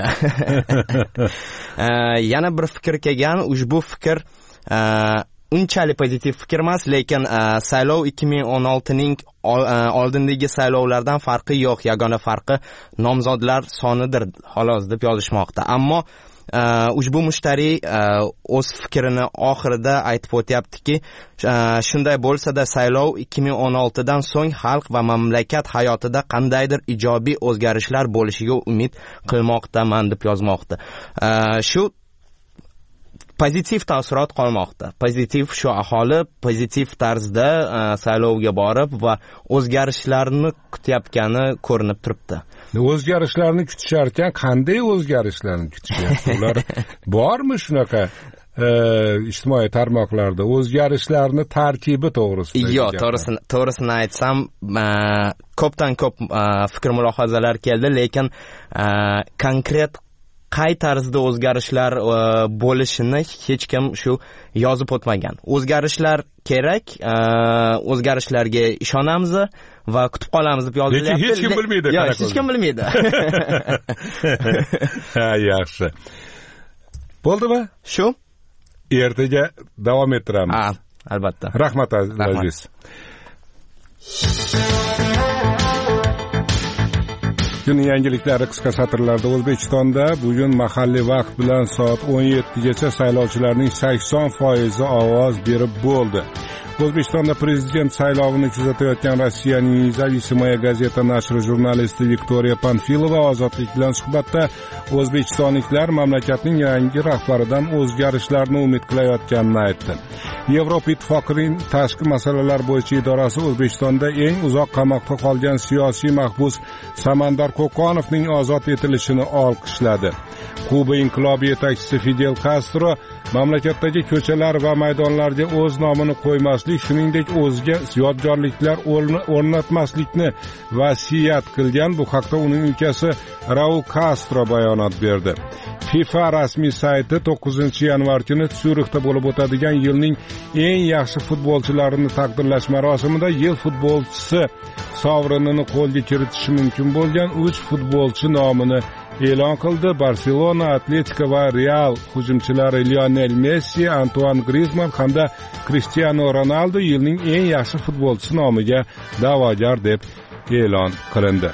Yana bir fikr kelgan. Ushbu fikr unchalik pozitiv fikr emas, lekin saylov 2016ning oldindagi saylovlardan farqi yo'q. Yagona farqi nomzodlar sonidir xolos deb yozishmoqda. Ammo ushbu mushtariy o'z fikrini oxirida aytib o'tyaptiki, shunday bo'lsa-da saylov 2016dan so'ng xalq va mamlakat hayotida qandaydir ijobiy o'zgarishlar bo'lishiga umid qilmoqdaman deb yozmoqda. Shu pozitiv taassurot qolmoqda. Pozitiv shu aholi pozitiv tarzda saylovga borib va o'zgarishlarni kutayotgani ko'rinib turibdi. O'zgarishlarni kutishar ekan, qanday o'zgarishlarni kutishyapti? Ular bormi shunaqa ijtimoiy tarmoqlarda o'zgarishlarni tarkibi to'g'risida? Yo'q, to'g'risini aytsam, ko'pdan ko'p fikr mulohazalar keldi, lekin konkret qay tarzda o'zgarishlar bo'lishini hech kim shu yozib o'tmagan. O'zgarishlar kerak, o'zgarishlarga ishonamiz va kutib qolamiz deb yozilyapti. Lekin hech kim bilmaydi. Yo'q, hech kim bilmaydi. Ha, yaxshi. Bo'ldimi? Shu. Ertaga davom ettiramiz. Ha, albatta. Rahmat aziz. Kun yangiliklari qisqa satrlarda. O'zbekistonda bugun mahalliy vaqt bilan soat 17 gacha saylovchilarning 80% ovoz berib bo'ldi. O'zbekistonda prezident saylovini kuzatayotgan Rossiyaning Nezavisimoya gazeta nashri jurnalisti Viktoriya Panfilova Ozodlik bilan suhbatda o'zbekistonliklar mamlakatning yangi rahbaridan o'zgarishlarni umid qilayotganini aytdi. Yevropa Ittifoqining tashqi masalalar bo'yicha idorasi O'zbekistonda eng uzoq qamoqda qolgan siyosiy mahbus Samandar Qo'qonovning ozod etilishini olqishladi. Kuba inqilobi yetakchisi Fidel Castro mamlakatdagi ko'chalar va maydonlarga o'z nomini qo'ymaslik, shuningdek o'ziga yodgorliklar o'rnatmaslikni vasiyat qilgan. Bu haqda uning ukasi Raul Castro bayonot berdi. FIFA rasmiy sayti 9-yanvar kuni Syurixda bo'lib o'tadigan yilning eng yaxshi futbolchilarini taqdirlash marosimida yil futbolchisi sovrinini qo'lga kiritishi mumkin bo'lgan 3 futbolchi nomini e'lon qildi. Barselona, Atletico va Real hujumchilari Lionel Messi, Antoine Griezmann hamda Cristiano Ronaldo yilning eng yaxshi futbolchisi nomiga da'vogar deb e'lon qilindi.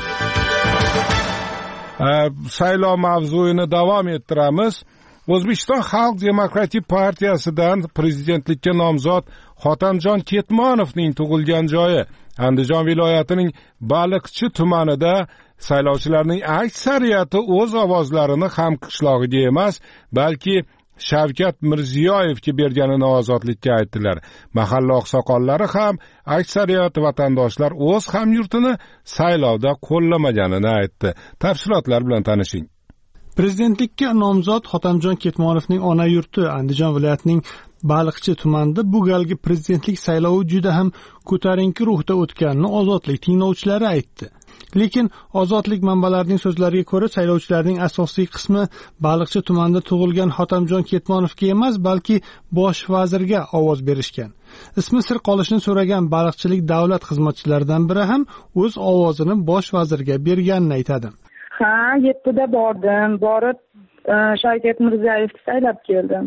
Saylov mavzuyini davom ettiramiz. O'zbekiston Xalq demokratik partiyasidan prezidentlikka nomzod Hotamjon Ketmonovning tug'ilgan joyi Andijon viloyatining Baliqchi tumanida saylovchilarning aksariyati o'z ovozlarini ham qishlog'iga emas, balki Shavkat Mirziyoyevga berganini ozodlikka aytdilar. Mahalla oqsoqollari ham aksariyat vatandoshlar o'z hamyurtini saylovda qo'llamaganini aytdi. Tafsilotlar bilan tanishing. Prezidentlikka nomzod Hotamjon Ketmonovning ona yurti Andijon viloyatining Baliqchi tumanida bu galgi prezidentlik saylovi juda ham ko'tarinki ruhda o'tganini ozodlik tinglovchilari aytdi. Lekin ozodlik manbalarining so'zlariga ko'ra saylovchilarning asosiy qismi Baliqchi tumanida tug'ilgan Hotamjon Ketmonovga emas, balki bosh vazirga ovoz berishgan. Ismi sir qolishini so'ragan baliqchilik davlat xizmatchilaridan biri ham o'z ovozini bosh vazirga berganini aytadi. Ha, 7da bordim. Borib Shavkat Mirziyoyevni saylab keldim.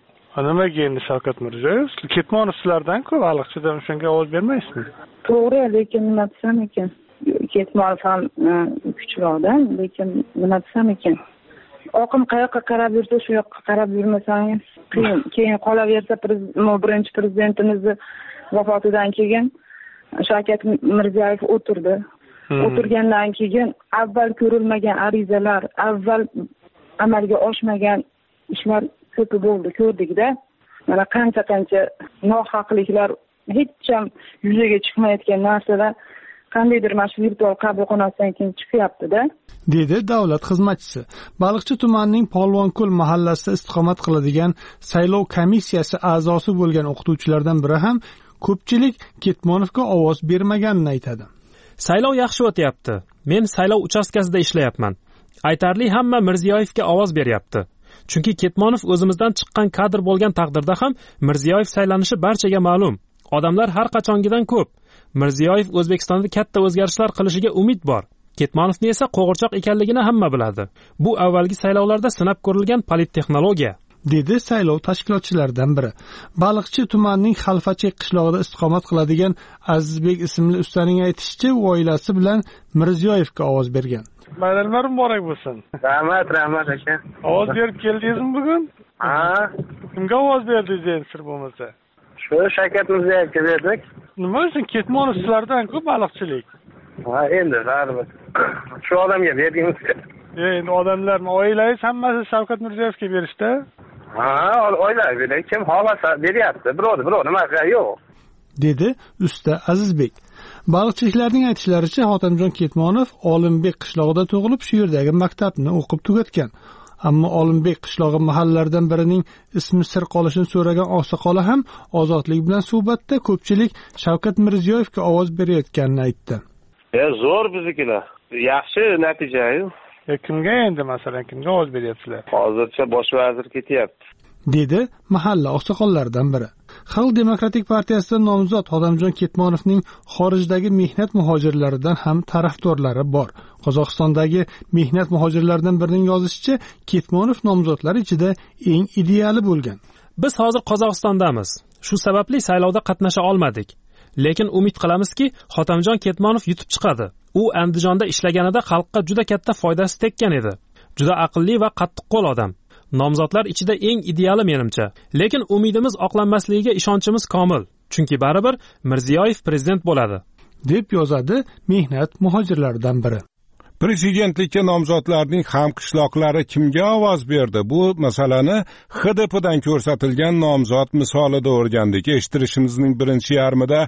Nimaga endi Shavkat Mirziyoyev? Ketmonov sizlardan-ku, baliqchidan shunga ovoz bermaysizmi? To'g'ri, lekin nima desam ekan? Ketmonov ham kuchliroqdan, lekin nima desam ekan? Oqim qayoqqa qarab yursa, shu yoqqa qarab yurmasangiz qiyin. Keyin qolaversa, birinchi prezidentimizni vafotidan keyin Shavkat Mirziyoyev o'tirdi. O'tirgandan keyin avval ko'rilmagan arizalar, avval amalga oshmagan ishlar ko'p bo'ldi, ko'rdik-da. Mana qancha nohaqliklar, hech ham yuzaga chiqmayotgan narsalar qandaydir mana shu virtual qabulxonasidan keyin chiqyapti-da, dedi davlat xizmatchisi. Baliqchi tumanining Polvonko'l mahallasida istiqomat qiladigan saylov komissiyasi a'zosi bo'lgan o'qituvchilardan biri ham ko'pchilik Ketmonovga ovoz bermaganini aytadi. Saylov yaxshi o'tyapti. Men saylov uchastkasida ishlayapman. Aytarli hamma Mirziyoyevga ovoz beryapti. Chunki Ketmonov o'zimizdan chiqqan kadr bo'lgan taqdirda ham Mirziyoyev saylanishi barchaga ma'lum. Odamlar har qachongidan ko'p. Mirziyoyev O'zbekistonda katta o'zgarishlar qilishiga umid bor. Ketmonovni esa qo'g'irchoq ekanligini hamma biladi. Bu avvalgi saylovlarda sinab ko'rilgan polittexnologiya, dedi saylov tashkilotchilaridan biri. Baliqchi tumanining Xalfachek qishlog'ida istiqomat qiladigan Azizbek ismli ustaning aytishicha, u oilasi bilan Mirziyoyevga ovoz bergan. Bayramlar muborak bo'lsin. Rahmat aka. Ovoz berib keldingizmi bugun? Ha. Kimga ovoz berdingiz endi sir bo'lmasa? Shu Shavkat Mirziyoyevga berdik. Nima uchun Ketmonov sizlardan-ku baliqchilik? Ha, endi baribir. Shu odamga berdingiz. Endi odamlarmi, oilangiz hammasi Shavkat Mirziyoyevga berishdi? Ha, oilangiz kim xohlasa beryapti. Birov nima yo'q, dedi usta Azizbek. Baliqchiliklarning aytishlaricha, Hotamjon Ketmonov Olimbek qishlog'ida tug'ilib, shu yerdagi maktabni o'qib tugatgan. Ammo Olimbek qishlog'i mahallaridan birining ismi sir qolishini so'ragan oqsoqoli ham ozodlik bilan suhbatda ko'pchilik Shavkat Mirziyoyevga ovoz berayotganini aytdi. Zo'r biznikilar. Yaxshi natija-yu. Kimga endi masalan kimga ovoz beryapsizlar? Hozircha bosh vazir ketyapti, dedi mahalla oqsoqollaridan biri. Xalq demokratik partiyasidan nomzod Hotamjon Ketmonovning xorijdagi mehnat muhojirlaridan ham tarafdorlari bor. Qozog'istondagi mehnat muhojirlaridan birining yozishicha, Ketmonov nomzodlar ichida eng ideali bo'lgan. Biz hozir Qozog'istondamiz. Shu sababli saylovda qatnasha olmadik. Lekin umid qilamizki, Hotamjon Ketmonov yutib chiqadi. U Andijonda ishlaganida xalqqa juda katta foydasi tekkan edi. Juda aqlli va qattiqqo'l odam. Nomzodlar ichida eng ideali menimcha. Lekin umidimiz oqlanmasligiga ishonchimiz komil. Chunki baribir Mirziyoyev prezident bo'ladi, deb yozadi mehnat muhojirlaridan biri. Prezidentlikka nomzodlarning hamqishloqlari kimga ovoz berdi? Bu masalani HDPdan ko'rsatilgan nomzod misolida o'rgandik. Eshittirishimizning birinchi yarmida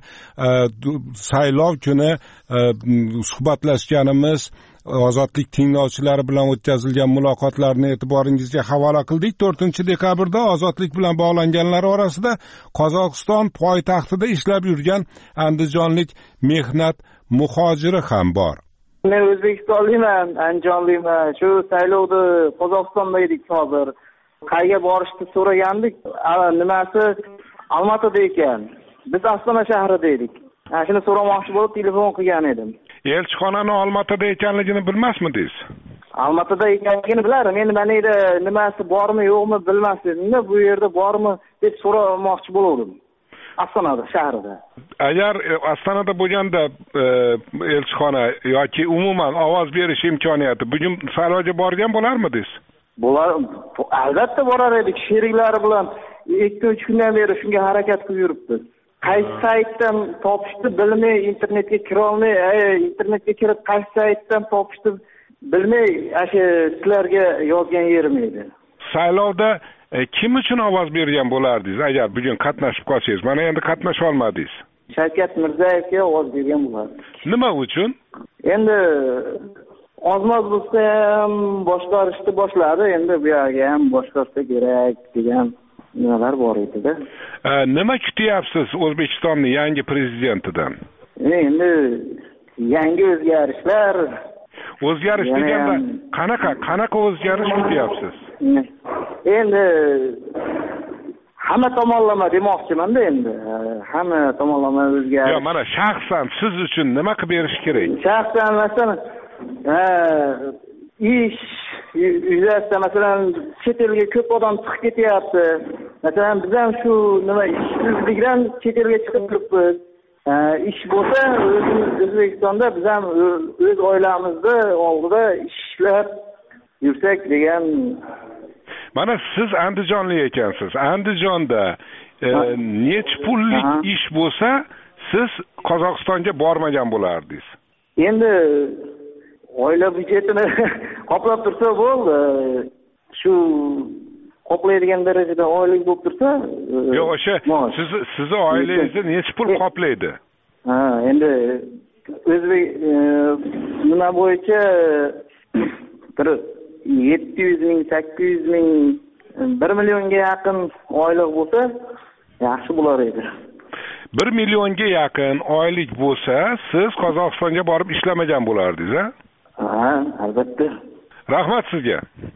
saylov kuni suhbatlashganimiz ozodlik tinglovchilari bilan o'tkazilgan muloqotlarni e'tiboringizga havola qildik. 4-dekabrda ozodlik bilan bog'langanlar orasida Qozog'iston poytaxtida ishlab yurgan andijonlik mehnat muhojiri ham bor. Men O'zbekistonliman, Andijonliman. Shu saylovda Qozog'istonda edik hozir. Qayga borishni so'ragandik. Nimasi Olmaotada ekan. Biz Ostona shahrida edik. Shuni so'ramoqchi bo'lib telefon qilgan edim. Elchixonani Olmaotada ekanligini bilmasmidingiz? Olmaotada ekanligini bilarim. Endi mana yerda nimasi bormi, yo'qmi bilmasdim-da, bu yerda bormi deb so'ramoqchi bo'ldim. Ostonada shahrida. Agar Ostonada bo'lganda elchixona yoki umuman ovoz berish imkoniyati bugun saylovga borgan bo'larmidingiz? Albatta borar edik. Sheriklari bilan 2-3 kundan beri shunga harakat qilib yuribdi. Qaysi saytdan topishni bilmay, internetga kira olmay, internetga kirib qaysi saytdan topishni bilmay, sizlarga yozgan yerim edi. Saylovda kim uchun ovoz bergan bo'lardingiz agar bugun qatnashib qolsangiz? Mana endi qatnasha olmadingiz. Shavkat Mirziyoyevga ovoz bergan bo'lardim. Nima uchun? Endi ozmoz bo'lsa ham boshqarishni boshladi, endi bu yerga ham boshqarsa kerak degan nimalar bor edi-da. Nima kutyapsiz O'zbekistonning yangi prezidentidan? Endi yangi o'zgarishlar. O'zgarish deganda qanaqa o'zgarish kutyapsiz? Endi hamma tomonlama demoqchiman-da endi. Hamma tomonlama o'zgarish. Yo'q, mana shaxsan siz uchun nima qilib berish kerak? Shaxsan masalan, ish yuzasidan masalan chet elga ko'p odam chiqib ketyapti. Masalan, biz ham shu nima ishsizlikdan chet elga chiqib turibmiz. Ish bo'lsa, O'zbekistonda biz ham o'z oilamizni oldida ishlab yursak degan. Mana siz Andijonlik ekansiz. Andijonda necha pullik ish bo'lsa, siz Qozog'istonga bormagan bo'lardingiz. Endi oila byudjetini qoplab tursa bo'ldi. Shu qoplaydigan darajada oylik bo'lib tursa, yo'q, o'sha sizni oilangizni necha pul qoplaydi? Endi o'zbek nima bo'yicha 700 ming, 800 ming, 1 millionga yaqin oylik bo'lsa, yaxshi bo'lar edi. 1 millionga yaqin oylik bo'lsa, siz Qozog'istonga borib ishlamagan bo'lardingiz, ha? Albatta. Rahmat sizga.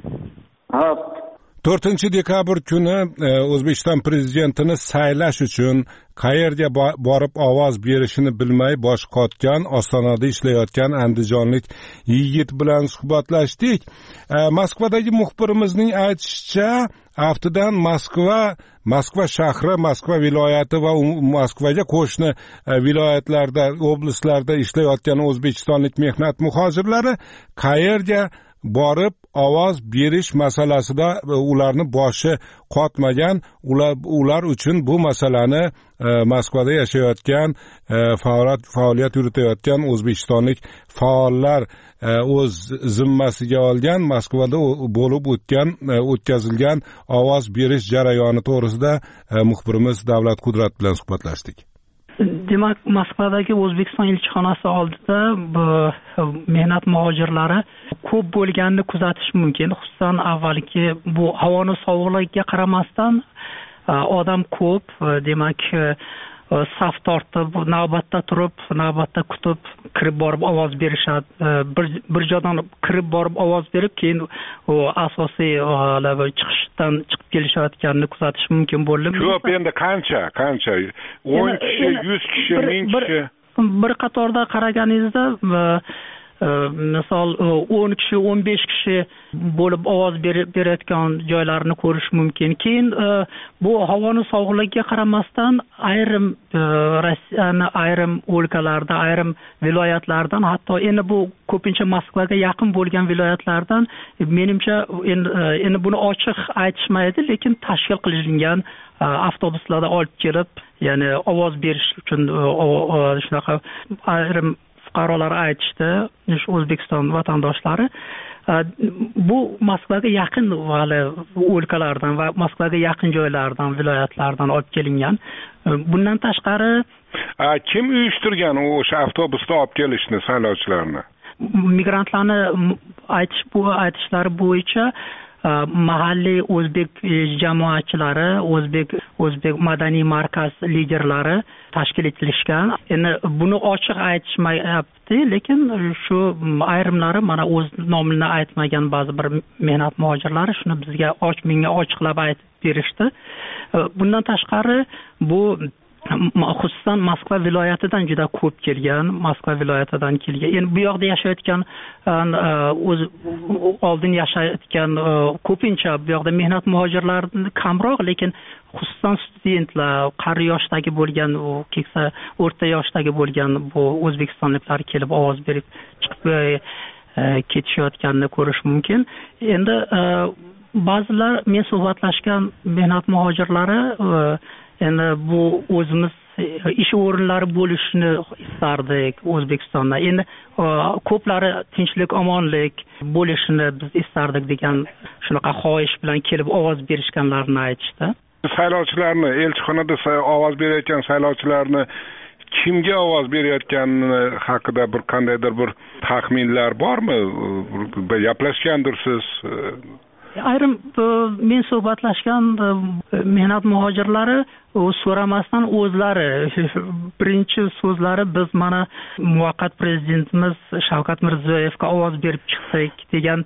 4-dekabr kuni O'zbekiston prezidentini saylash uchun qayerga borib ovoz berishini bilmay bosh qotgan, Ostonada ishlayotgan andijonlik yigit bilan suhbatlashdik. Moskvadagi muxbirimizning aytishicha, aftidan Moskva shahri, Moskva viloyati va Moskvaga qo'shni viloyatlarda, oblastlarda ishlayotgan o'zbekistonlik mehnat muhojirlari qayerga borib ovoz berish masalasida ularni boshi qotmagan. Ular uchun bu masalani Moskvada yashayotgan, faoliyat yuritayotgan o'zbekistonlik faollar o'z zimmasiga olgan. Moskvada bo'lib o'tkazilgan ovoz berish jarayoni to'g'risida muxbirimiz Davlat Qudrat bilan suhbatlashdik. Demak, Moskvadagi O'zbekiston elchixonasi oldida mehnat muhojirlari ko'p bo'lganini kuzatish mumkin. Xususan, avvalgi bu havoni sovuqligiga qaramasdan odam ko'p, demak, saf tortib, navbatda turib, navbatda kutib, kirib borib ovoz berishadi. Bir joydan kirib borib ovoz berib, keyin asosiy chiqishdan chiqib kelishayotganini kuzatish mumkin bo'ldi. Ko'p endi qancha? 10 kishi, 100 kishi, 1000 kishi. Bir qatorda qaraganingizda misol 10 kishi, 15 kishi bo'lib ovoz berayotgan joylarni ko'rish mumkin. Keyin bu havoni sovuqligiga qaramasdan ayrim Rossiyani ayrim o'lkalarda, ayrim viloyatlardan, hatto endi bu ko'pincha Moskvaga yaqin bo'lgan viloyatlardan menimcha endi buni ochiq aytishmaydi, lekin tashkil qilingan avtobuslarda olib kelib, ya'ni ovoz berish uchun shunaqa ayrim fuqarolar aytishdi, O'zbekiston vatandoshlari. Bu Moskvaga yaqin o'lkalardan va Moskvaga yaqin joylardan, viloyatlardan olib kelingan. Bundan tashqari kim uyushtirgan o'sha avtobusda olib kelishni saylovchilarni? Migrantlarni aytishlari bo'yicha mahalliy o'zbek jamoatchilari, o'zbek madaniy markaz liderlari tashkil etilishgan. Endi buni ochiq aytishmayapti, lekin shu ayrimlari mana o'z nomini aytmagan ba'zi bir mehnat muhojirlari shuni bizga menga ochiqlab aytib berishdi. Bundan tashqari bu xususan Moskva viloyatidan juda ko'p kelgan, Endi bu yoqda yashayotgan o'z oldin yashayotgan ko'pincha bu yoqda mehnat muhojirlari kamroq, lekin xususan studentlar, qari yoshdagi bo'lgan, keksa o'rta yoshdagi bo'lgan bu o'zbekistonliklar kelib ovoz berib chiqib ketishayotganini ko'rish mumkin. Endi ba'zilar men suhbatlashgan mehnat muhojirlari endi bu o'zimiz ish o'rinlari bo'lishini istardik O'zbekistonda. Endi ko'plari tinchlik, omonlik bo'lishini biz istardik degan shunaqa xohish bilan kelib ovoz berishganlarini aytishdi. Saylovchilarni, elchixonada ovoz berayotgan saylovchilarni kimga ovoz berayotgani haqida bir qandaydir bir taxminlar bormi? Gaplashgandirsiz? Ayrim men suhbatlashgan mehnat muhojirlari so'ramasdan o'zlari birinchi so'zlari biz mana muvaqqat prezidentimiz Shavkat Mirziyoyevga ovoz berib chiqsak degan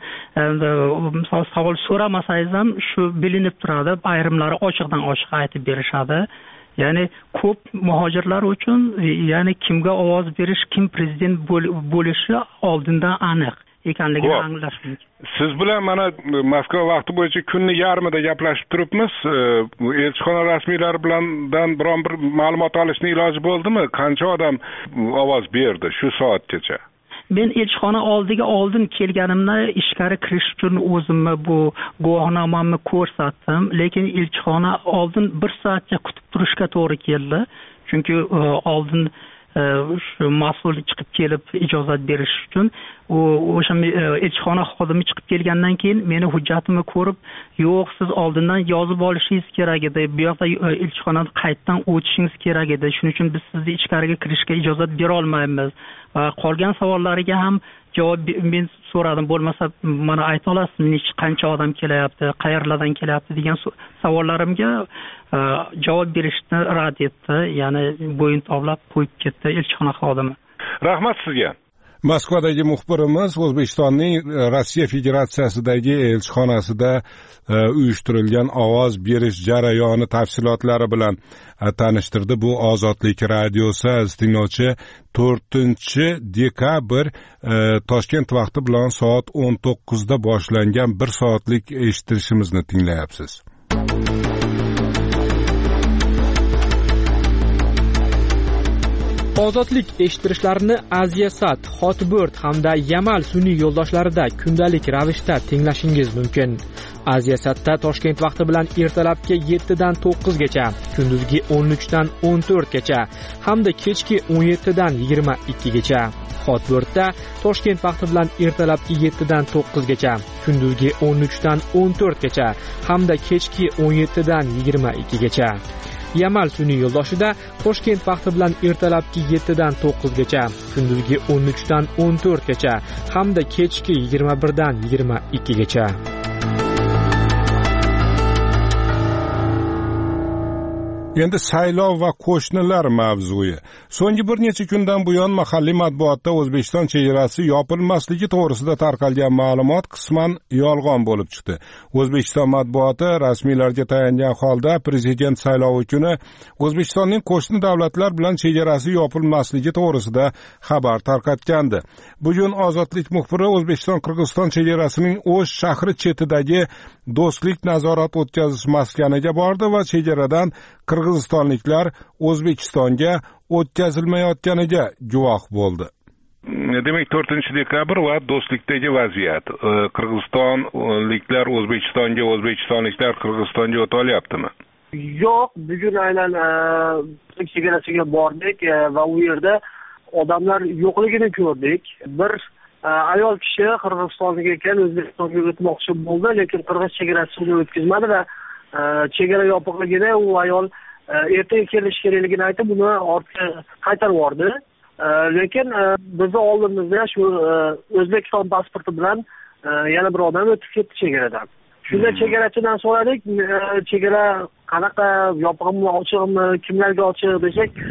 savol so'ramasangiz ham shu bilinib turadi. Ayrimlari ochiqdan ochiq aytib berishadi. Ya'ni ko'p muhojirlar uchun ya'ni kimga ovoz berish, kim prezident bo'lishi oldindan aniq ekanligini anglash mumkin. Siz bilan mana Moskva vaqti bo'yicha kunni yarmida gaplashib turibmiz. Elchixona rasmiylari bilan biron bir ma'lumot olishning iloji bo'ldimi? Qancha odam ovoz berdi shu soatgacha? Men elchixona oldiga oldin kelganimda ichkari kirish uchun o'zimni bu guvohnomamni ko'rsatdim, lekin elchixona oldin 1 soatcha kutib turishga to'g'ri keldi. Chunki oldin shu mas'ul chiqib kelib ijozat berish uchun o'sha elchixona xodimi chiqib kelgandan keyin meni hujjatimni ko'rib, yo'q, siz oldindan yozib olishingiz kerak edi, bu yoqda elchixonadan qaytadan o'tishingiz kerak edi, shuning uchun biz sizni ichkariga kirishga ijozat bera olmaymiz. Va qolgan savollariga ham javob men so'radim. Bo'lmasa mana ayta olasizmi, qancha odam kelyapti, qayerlardan kelyapti degan savollarimga javob berishni rad etdi. Ya'ni bo'yin tovlab qo'yib ketdi elchixona xodimi. Rahmat sizga. Moskvadagi muxbirimiz O'zbekistonning Rossiya Federatsiyasidagi elchixonasida uyushtirilgan ovoz berish jarayoni tafsilotlari bilan tanishtirdi. Bu Ozodlik radiosi, aziz tinglovchi, 4-dekabr Toshkent vaqti bilan soat 19 da boshlangan 1 soatlik eshittirishimizni tinglayapsiz. Ozodlik eshittirishlarini Aziyasat, Hotbird hamda Yamal sun'iy yo'ldoshlarida kundalik ravishda tinglashingiz mumkin. Aziyasatda Toshkent vaqti bilan ertalabki 7 dan 9 gacha, kunduzgi 13 dan 14 gacha hamda kechki 17 dan 22 gacha. Hotbirdda Toshkent vaqti bilan ertalabki 7 dan 9 gacha, kunduzgi 13 dan 14 gacha hamda kechki 17 dan 22 gacha. Yamal sun'iy yo'ldoshida Toshkent vaqti bilan ertalabki 7 dan 9 gacha, kunduzgi 13 dan 14 gacha hamda kechki 21 dan 22 gacha. Endi saylov va qo'shnilar mavzusi. So'nggi bir necha kundan buyon mahalliy matbuotda O'zbekiston chegarasi yopilmasligi to'g'risida tarqalgan ma'lumot qisman yolg'on bo'lib chiqdi. O'zbekiston matbuoti rasmiylarga tayangan holda prezident saylovi kuni O'zbekistonning qo'shni davlatlar bilan chegarasi yopilmasligi to'g'risida xabar tarqatgandi. Bugun Ozodlik muxbiri O'zbekiston-Qirg'iziston chegarasining O'sh shahri chetidagi do'stlik nazorat o'tkazish maskaniga bordi va chegaradan qirg'izistonliklar O'zbekistonga o'tkazilmayotganiga guvoh bo'ldi. Demak, 4-dekabr va do'stlikdagi vaziyat. Qirg'izistonliklar O'zbekistonga, o'zbekistonliklar Qirg'izistonga o'ta olyaptimi? Yo'q, bugun aynan chegarasiga bordik va u yerda odamlar yo'qligini ko'rdik. Bir ayol kishi Qirg'izistonlik ekan, O'zbekistonga o'tmoqchi bo'ldi, lekin qirg'iz chegarasiga o'tkazmadi va chegara yopiqligini u ayol ertaga kelish kerakligini aytib, uni ortga qaytarib yubordi. Lekin bizni oldimizda shu O'zbekiston pasporti bilan yana bir odam o'tib ketdi chegaradan. Shunda chegarachidan so'radik, chegara qanaqa, yopig'mi, ochiqmi, kimlarga ochiq desak,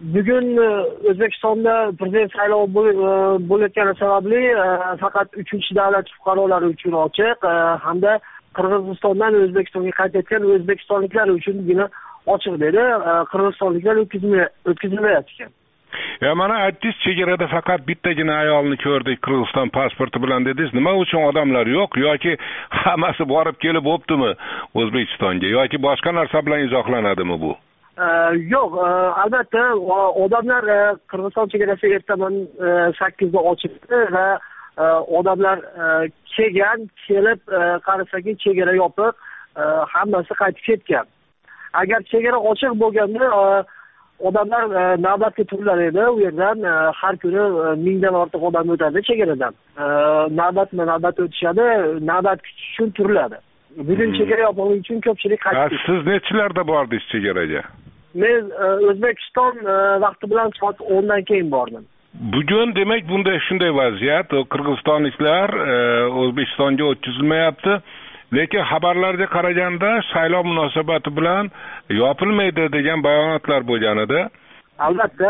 bugun O'zbekistonda prezident saylovi bo'layotgani sababli faqat 3-davlat fuqarolari uchun ochiq hamda Qirg'izistondan O'zbekistonga qaytayotgan o'zbekistonliklar uchungina ochiq dedi. Qirg'izistonliklar o'tkazilmayapti ekan. Mana aytdingiz, chegarada faqat bittagina ayolni ko'rdik Qirg'iziston pasporti bilan dedingiz. Nima uchun odamlar yo'q yoki hammasi borib kelib bo'ptimi O'zbekistonga yoki boshqa narsa bilan izohlanadimi bu? Yo'q, albatta odamlar Qirg'iziston chegarasi ertaman 8 da ochildi va odamlar kelib qarasaki chegara yopiq, hammasi qaytib ketgan. Agar chegara ochiq bo'lganda odamlar navbatga turlar edi. U yerdan har kuni 1000 dan ortiq odam o'tadi chegaradan. Navbat o'tishadi, navbat kutish uchun turiladi. Bugun chegara yopiqligi uchun ko'pchilik qaytdi. Siz nechilarda bordingiz chegaraga? Men O'zbekiston vaqti bilan soat 10 dan keyin bordim. Bugun demak shunday vaziyat, qirg'izistonliklar O'zbekistonga o'tkazilmayapti. Lekin xabarlarga qaraganda saylov munosabati bilan yopilmaydi degan bayonotlar bo'lgan edi. Albatta.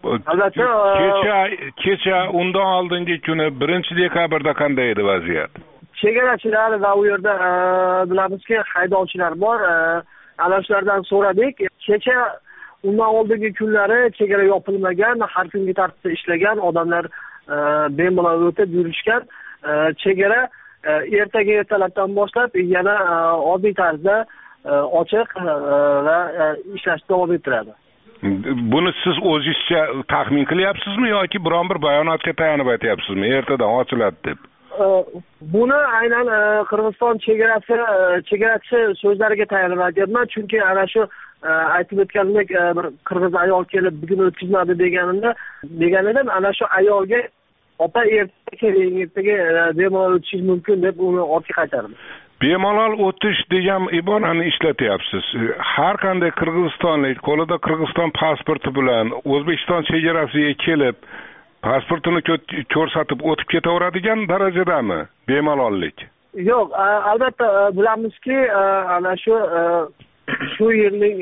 Kecha undan oldingi kuni 1-dekabrda qanday edi vaziyat? Chegarachilar va u yerda bilamizki haydovchilar bor. Ana shulardan so'radik. Kecha undan oldingi kunlari chegara yopilmagan, har kungi tartibda ishlagan odamlar bemalol o'tib yurishgan. Chegara ertalabdan boshlab yana oddiy tarzda ochiq va ishlash davom ettiradi. Buni siz o'zingizcha taxmin qilyapsizmi yoki biron bir bayonotga tayanib aytyapsizmi ertadan ochiladi deb? Buni aynan Qirg'iziston chegarachi so'zlariga tayanib aytyapman, chunki ana shu aytib o'tganimdek bir qirg'iz ayol kelib bugun o'tkazmadi deganida ana shu ayolga opa ertaga bemalol o'tishingiz mumkin deb uni ortga qaytardim. Bemalol o'tish degan iborani ishlatyapsiz. Har qanday qirg'izistonlik qo'lida Qirg'iziston pasporti bilan O'zbekiston chegarasiga kelib pasportini ko'rsatib o'tib ketaveradigan darajadami bemalollik? Yo'q, albatta bilamizki ana shu yilning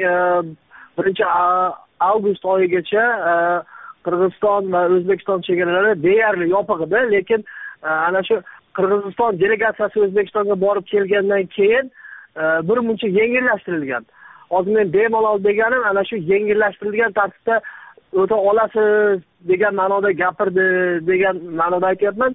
1-avgust oyigacha Qirg'iziston va O'zbekiston chegaralari deyarli yopiq edi, lekin ana shu Qirg'iziston delegatsiyasi O'zbekistonga borib kelgandan keyin bir muncha yengillashtirilgan. Hozir men bemalol deganim ana shu yengillashtirilgan tartibda o'ta olasiz degan ma'noda gapirdi degan ma'noda aytyapman.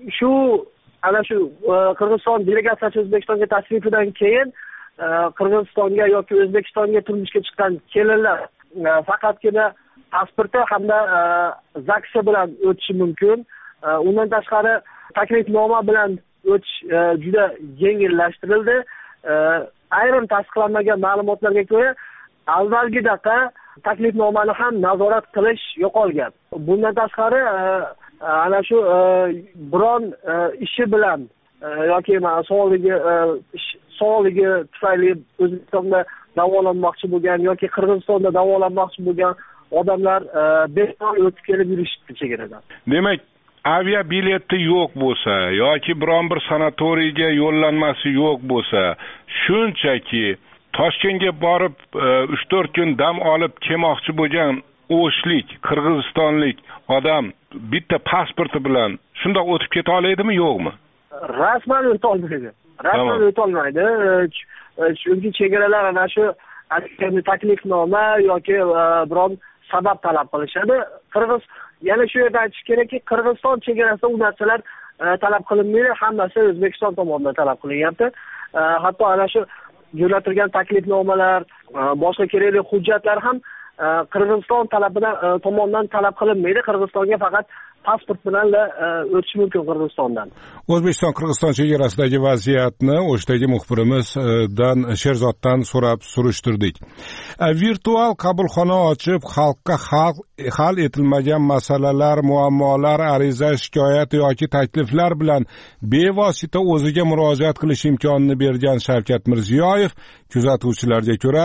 Ana shu Qirg'iziston delegatsiyasi O'zbekistonga tashrifidan keyin Qirg'izistonga yoki O'zbekistonga turmushga chiqqan kelinlar faqatgina pasporti hamda zaksi bilan o'tishi mumkin. Undan tashqari taklifnoma bilan o'tish juda yengillashtirildi. Ayrim tasdiqlanmagan ma'lumotlarga ko'ra avvalgidaqa taklifnomani ham nazorat qilish yo'qolgan. Bundan tashqari ana shu biron ishi bilan yoki sog'ligi tufayli O'zbekistonda davolanmoqchi bo'lgan yoki Qirg'izistonda davolanmoqchi bo'lgan odamlar bemalol o'tib kelib yurishdi chegaradan. Demak, avia bileti yo'q bo'lsa yoki biron bir sanatoriyga yo'llanmasi yo'q bo'lsa, shunchaki Toshkentga borib 3-4 kun dam olib kelmoqchi bo'lgan o'shlik qirg'izistonlik odam bitta pasporti bilan shundoq o'tib keta oladimi, yo'qmi? Rasman o'ta olmaydi. Chunki chegaralar ana shu taklifnoma yoki biron sabab talab qilishadi. Yana shu yerda aytish kerakki, Qirg'iziston chegarasida u narsalar talab qilinmaydi, hammasi O'zbekiston tomonidan talab qilinyapti. Hatto ana shu jo'natilgan taklifnomalar, boshqa kerakli hujjatlar ham Qirg'iziston tomonidan talab qilinmaydi. Qirg'izistonga faqat pasport bilan o'tish mumkin Qirg'izistondan. O'zbekiston Qirg'iziston chegarasidagi vaziyatni o'shdagi muxbirimizdan Sherzoddan so'rab surishtirdik. Virtual qabulxona ochib xalqqa hal etilmagan masalalar, muammolar, ariza, shikoyat yoki takliflar bilan bevosita o'ziga murojaat qilish imkonini bergan Shavkat Mirziyoyev kuzatuvchilarga ko'ra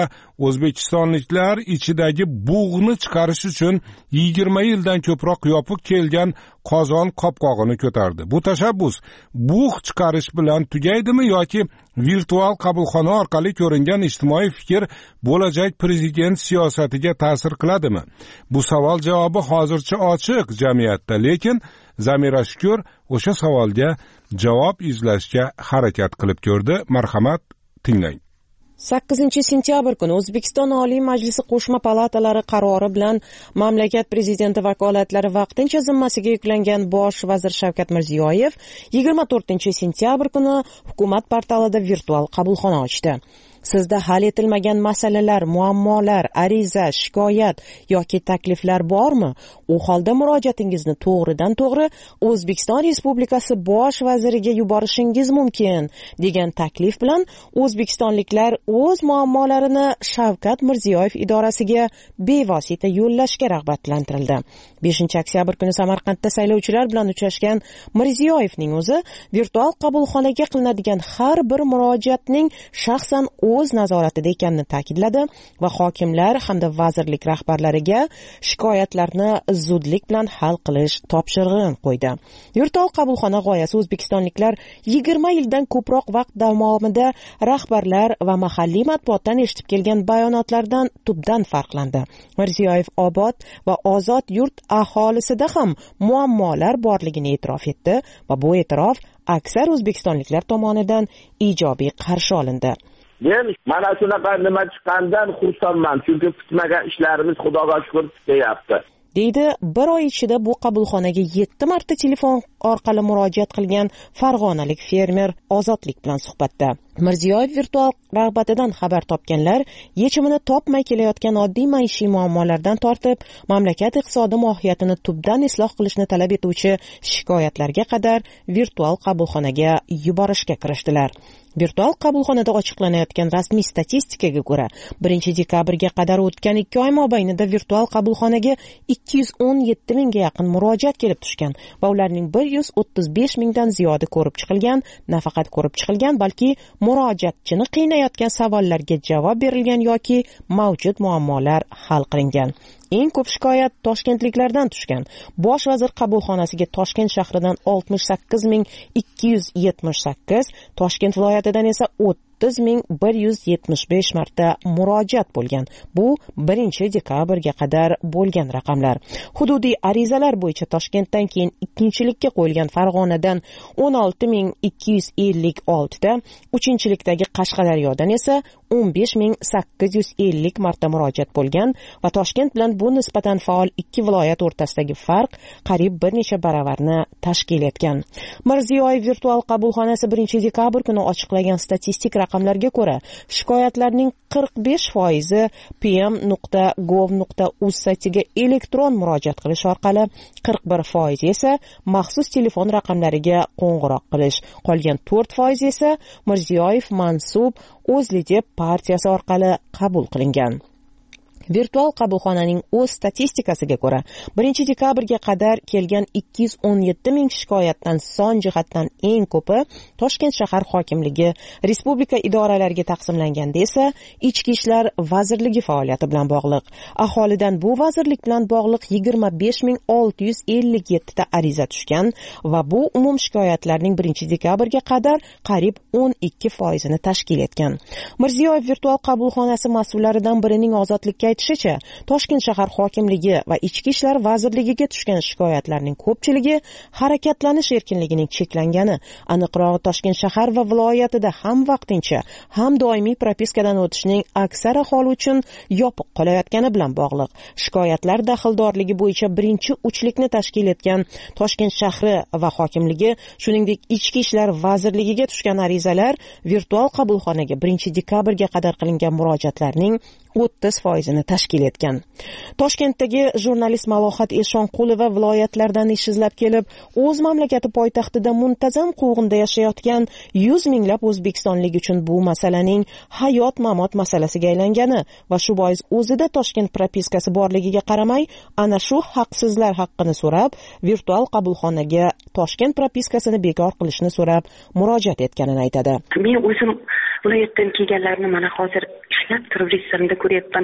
O'zbekistonliklar ichidagi bug'ni chiqarish uchun 20 yildan ko'proq yopib kelgan qozon qopqog'ini ko'tardi. Bu tashabbus bug' chiqarish bilan tugaydimi yoki virtual qabulxona orqali ko'ringan ijtimoiy fikr bo'lajak prezident siyosatiga ta'sir qiladimi? Bu savol javobi hozircha ochiq jamiyatda, lekin Zamira Shukur o'sha savolga javob izlashga harakat qilib ko'rdi. Marhamat, tinglang. 8-sentyabr kuni O'zbekiston Oliy Majlisi qo'shma palatalari qarori bilan mamlakat prezidenti vakolatlari vaqtincha zimmasiga yuklangan bosh vazir Shavkat Mirziyoyev 24-sentyabr kuni hukumat portalida virtual qabulxona ochdi. Sizda hal etilmagan masalalar, muammolar, ariza, shikoyat yoki takliflar bormi? U holda murojaatingizni to'g'ridan-to'g'ri O'zbekiston Respublikasi bosh vaziriga yuborishingiz mumkin degan taklif bilan o'zbekistonliklar o'z muammolarini Shavkat Mirziyoyev idorasiga bevosita yo'llashga rag'batlantirildi. 5-oktyabr kuni Samarqandda saylovchilar bilan uchrashgan Mirziyoyevning o'zi virtual qabulxonaga qilinadigan har bir murojaatning shaxsan o'z nazoratida ekanini ta'kidladi va hokimlar hamda vazirlik rahbarlariga shikoyatlarni zudlik bilan hal qilish topshirig'ini qo'ydi. Virtual qabulxona g'oyasi o'zbekistonliklar 20 yildan ko'proq vaqt davomida rahbarlar va mahalliy matbuotdan eshitib kelgan bayonotlardan tubdan farqlandi. Mirziyoyev obod va ozod yurt aholisida ham muammolar borligini e'tirof etdi va bu e'tirof aksar o'zbekistonliklar tomonidan ijobiy qarshi olindi. Men mana shunaqa nima chiqqandan xursandman, chunki kutmagan ishlarimiz Xudoga shukr deyapti. deydi bir oy ichida bu qabulxonaga 7 marta telefon orqali murojaat qilgan farg'onalik fermer Ozodlik bilan suhbatda. Mirziyoyev virtual rag'batidan xabar topganlar yechimini topmay kelayotgan oddiy maishiy muammolardan tortib, mamlakat iqtisodi mohiyatini tubdan isloh qilishni talab etuvchi shikoyatlarga qadar virtual qabulxonaga yuborishga kirishdilar. Virtual qabulxonada ochiqlanayotgan rasmiy statistikaga ko'ra, 1-dekabrga qadar o'tgan 2 oy mobaynida virtual qabulxonaga 217 mingga yaqin murojaat kelib tushgan va ularning 135 mingdan ziyodi ko'rib chiqilgan, nafaqat ko'rib chiqilgan, balki murojaatchini qiynayotgan savollarga javob berilgan yoki mavjud muammolar hal qilingan. Eng ko'p shikoyat toshkentliklardan tushgan. Bosh vazir qabulxonasiga Toshkent shahridan 68278, Toshkent viloyatidan esa 30175 marta murojaat bo'lgan. Bu 1-dekabrga qadar bo'lgan raqamlar. Hududiy arizalar bo'yicha Toshkentdan keyin ikkinchilikka qo'yilgan Farg'onadan 16256 ta, uchinchilikdagi Qashqadaryodan esa 15850 marta murojaat bo'lgan va Toshkent bilan bu nisbatan faol ikki viloyat o'rtasidagi farq qariyb bir necha baravarni tashkil etgan. Mirziyoyev virtual qabulxonasi 1-dekabr kuni ochiqlagan statistik raqamlarga ko'ra, shikoyatlarning 45% pm.gov.uz saytiga elektron murojaat qilish orqali, 41% esa maxsus telefon raqamlariga qo'ng'iroq qilish, qolgan 4% esa Mirziyoyev mansub O'zLiDeP partiyasi orqali qabul qilingan. Virtual qabulxonaning o'z statistikasiga ko'ra, 1-dekabrga qadar kelgan 217 ming shikoyatdan son jihatdan eng ko'pi Toshkent shahar hokimligi, respublika idoralariga taqsimlanganda esa Ichki ishlar vazirligi faoliyati bilan bog'liq. Aholidan bu vazirlik bilan bog'liq 25657 ta ariza tushgan va bu umum shikoyatlarning 1-dekabrga qadar qariyb 12% ni tashkil etgan. Mirziyoyev virtual qabulxonasi mas'ullaridan birining Ozodlikka aytishicha, Toshkent shahar hokimligi va Ichki ishlar vazirligiga tushgan shikoyatlarning ko'pchiligi harakatlanish erkinligining cheklangani, aniqrog'i Toshkent shahar va viloyatida ham vaqtincha, ham doimiy propiskadan o'tishning aksar aholi uchun yopiq qolayotgani bilan bog'liq. Shikoyatlar daxldorligi bo'yicha birinchi uchlikni tashkil etgan Toshkent shahri va hokimligi, shuningdek Ichki ishlar vazirligiga tushgan arizalar virtual qabulxonaga 1-dekabrga qadar qilingan murojaatlarning 30% ni tashkil etgan. Toshkentdagi jurnalist Malohat Eshonqulova viloyatlardan ish izlab kelib, o'z mamlakati poytaxtida muntazam quvg'inda yashayotgan 100 minglab o'zbekistonlik uchun bu masalaning hayot-mamot masalasiga aylangani va shu bois o'zida Toshkent propiskasi borligiga qaramay, ana shu haqsizlar haqqini so'rab, virtual qabulxonaga Toshkent propiskasini bekor qilishni so'rab murojaat etganini aytadi. Men o'zim viloyatdan kelganlarni mana hozir ishlab turib rejissimda ko'ryapman, propiska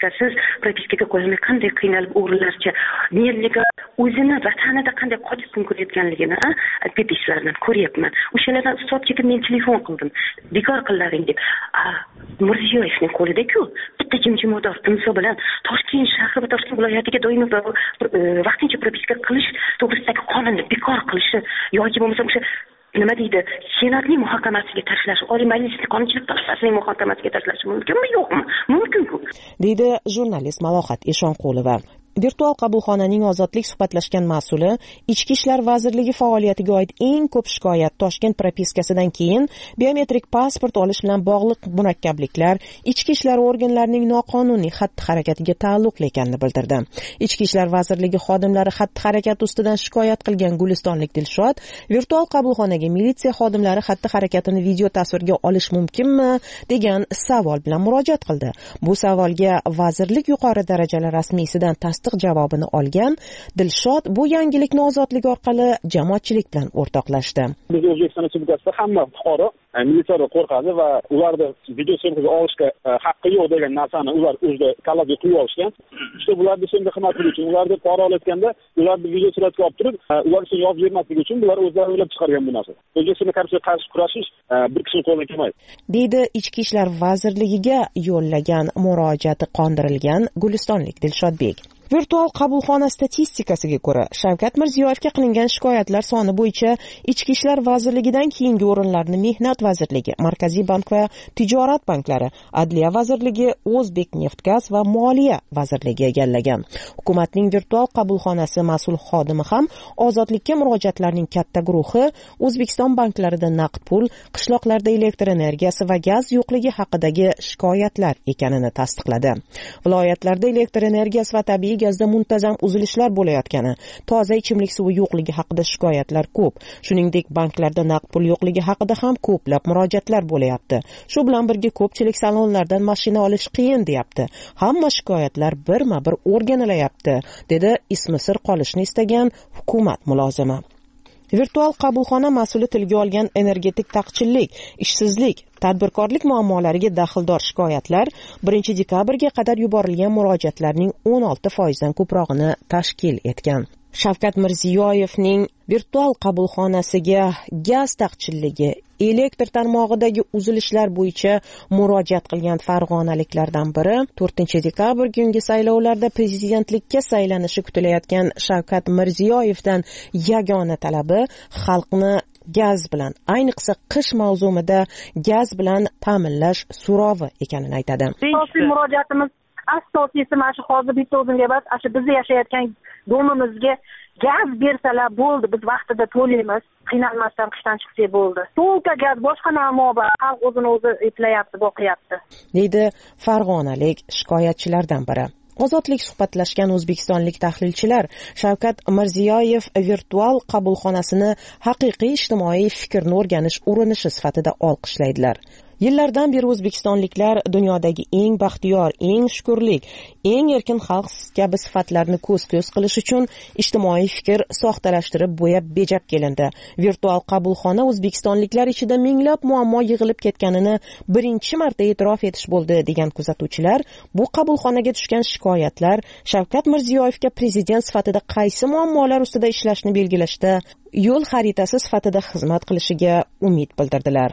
propiskasiz propiskaga qo'yilmay qanday qiynalib o'g'rilarcha nega o'zini vatanida qanday qochib kun ko'rayotganligini pepishlardan ko'ryapman. O'shalardan ustod ketib men telefon qildim. Bekor qillaring deb. Mirziyoyevning qo'lida-ku bitta jimjimador imzo bilan Toshkent shahri va Toshkent viloyatiga doimiy vaqtincha propiska qilish to'g'risidagi qonunni bekor qilishi yoki bo'lmasa o'sha nima deydi, senatning muhokamasiga tashlash, oliy majlisning qonunchilik to'g'risidagi muhokamasiga tashlash mumkinmi, yo'qmi? Mumkin-ku, deydi jurnalist Malohat Eshonqulova. Virtual qabulxonaning ozodlik suhbatlashgan mas'uli Ichki ishlar vazirligi faoliyatiga oid eng ko'p shikoyat Toshkent propiskasidan keyin biometrik pasport olish bilan bog'liq murakkabliklar ichki ishlar organlarining noqonuniy xatti-harakatiga taalluqli ekanini bildirdi. Ichki ishlar vazirligi xodimlari xatti-harakat ustidan shikoyat qilgan gulistonlik Dilshod virtual qabulxonaga militsiya xodimlari xatti-harakatini video tasvirga olish mumkinmi degan savol bilan murojaat qildi. Bu savolga vazirlik yuqori darajali rasmiysidan javobini olgan Dilshod bu yangilikni ozodlik orqali jamoatchilik bilan o'rtoqlashdi. Biz O'zbekiston Respublikasida hamma fuqaro militsiyadan qo'rqadi va ularda video syomka olishga haqqi yo'q degan narsani ular o'zida kallasiga quyib olishgan. İşte bularni syomka qilmasligi uchun, ularni pora olayotganda ularni video suratga olib turib, ular uchun yozib bermasligi uchun bular o'zlari o'ylab chiqargan bu narsa. O'zbekistonga qarshi kurashish bir kishining qo'lidan kelmaydi. Deydi Ichki ishlar vazirligiga yo'llagan murojaati qondirilgan gulistonlik Dilshodbek. Virtual qabulxona statistikasiga ko'ra, Shavkat Mirziyoyevga qilingan shikoyatlar soni bo'yicha Ichki ishlar vazirligidan keyingi o'rinlarni Mehnat vazirligi, Markaziy bank va tijorat banklari, Adliya vazirligi, O'zbekneftgaz va Moliya vazirligi egallagan. Hukumatning virtual qabulxonasi mas'ul xodimi ham ozodlikka murojaatlarning katta guruhi O'zbekiston banklarida naqd pul, qishloqlarda elektr energiyasi va gaz yo'qligi haqidagi shikoyatlar ekanini tasdiqladi. Viloyatlarda elektr energiyasi va tabiiy gazda muntazam uzilishlar bo'layotgani, toza ichimlik suvi yo'qligi haqida shikoyatlar ko'p. Shuningdek, banklarda naqd pul yo'qligi haqida ham ko'plab murojaatlar bo'layapti. Shu bilan birga ko'pchilik salonlardan mashina olish qiyin deyapti. Hamma shikoyatlar birma-bir o'rganilayapti, dedi ismi sir qolishni istagan hukumat mulozimi. Virtual qabulxona mas'uli tilga olgan energetik taqchillik, ishsizlik, tadbirkorlik muammolariga daxldor shikoyatlar 1-dekabrga qadar yuborilgan murojaatlarning 16% dan ko'prog'ini tashkil etgan. Shavkat Mirziyoyevning virtual qabulxonasiga gaz taqchilligi, elektr tarmog'idagi uzilishlar bo'yicha murojaat qilgan farg'onaliklardan biri 4-dekabr kungi saylovlarda prezidentlikka saylanishi kutilayotgan Shavkat Mirziyoyevdan yagona talabi xalqni gaz bilan, ayniqsa qish mavsumida gaz bilan ta'minlash so'rovi ekanini aytadi. Asosiy murojaatimiz asosiysi mana shu hozir bitta o'zimga emas, shu biz yashayotgan domimizga gaz bersalar bo'ldi, biz vaqtida to'laymiz, qiynalmasdan qishdan chiqsak bo'ldi. To'lka gaz, boshqa muammo bor, xalq o'zini o'zi eplayapti, boqyapti, deydi farg'onalik shikoyatchilardan biri. Ozodlik suhbatlashgan o'zbekistonlik tahlilchilar Shavkat Mirziyoyev virtual qabulxonasini haqiqiy ijtimoiy fikrni o'rganish urinishi sifatida olqishlaydilar. Yillardan beri o'zbekistonliklar dunyodagi eng baxtiyor, eng shukurlik, eng erkin xalq kabi sifatlarni ko'z-ko'z qilish uchun ijtimoiy fikr soxtalashtirib bo'yab bejab kelindi. Virtual qabulxona o'zbekistonliklar ichida minglab muammo yig'ilib ketganini birinchi marta e'tirof etish bo'ldi, degan kuzatuvchilar, bu qabulxonaga tushgan shikoyatlar Shavkat Mirziyoyevga prezident sifatida qaysi muammolar ustida ishlashni belgilashda yo'l xaritasi sifatida xizmat qilishiga umid bildirdilar.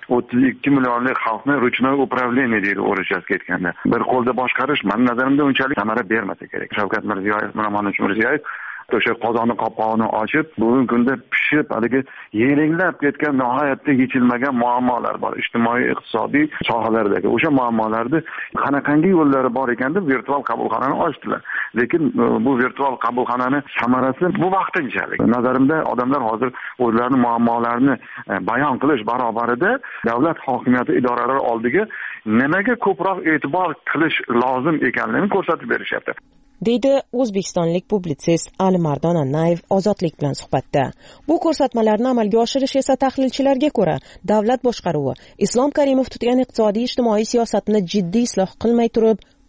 32 millionlik xalqni ruchnoy управление deydi o'rishasiga ketganda. Bir qo'lda boshqarish men nazarimda unchalik samara bermasa kerak. Shavkat Mirziyoyev, Nurmonov Mirziyoyev o'sha qozonni qopqog'ini ochib, bugungi kunda pishib, haligi yelinglab ketgan nihoyatda yechilmagan muammolar bor. Ijtimoiy, iqtisodiy sohalardagi o'sha muammolarni qanaqangi yo'llari bor ekan deb virtual qabulxonani ochdilar. Lekin bu virtual qabulxonani samarasi bu vaqtinchalik. Nazarimda odamlar hozir o'zlarining muammolarini bayon qilish barobarida davlat hokimiyati idoralari oldiga nimaga ko'proq e'tibor qilish lozim ekanligini ko'rsatib berishyapti, deydi o'zbekistonlik publitsist Alimardon Annayev Ozodlik bilan suhbatda. Bu ko'rsatmalarni amalga oshirish esa tahlilchilarga ko'ra davlat boshqaruvi, Islom Karimov tutgan iqtisodiy ijtimoiy siyosatni jiddiy isloh qilmay turib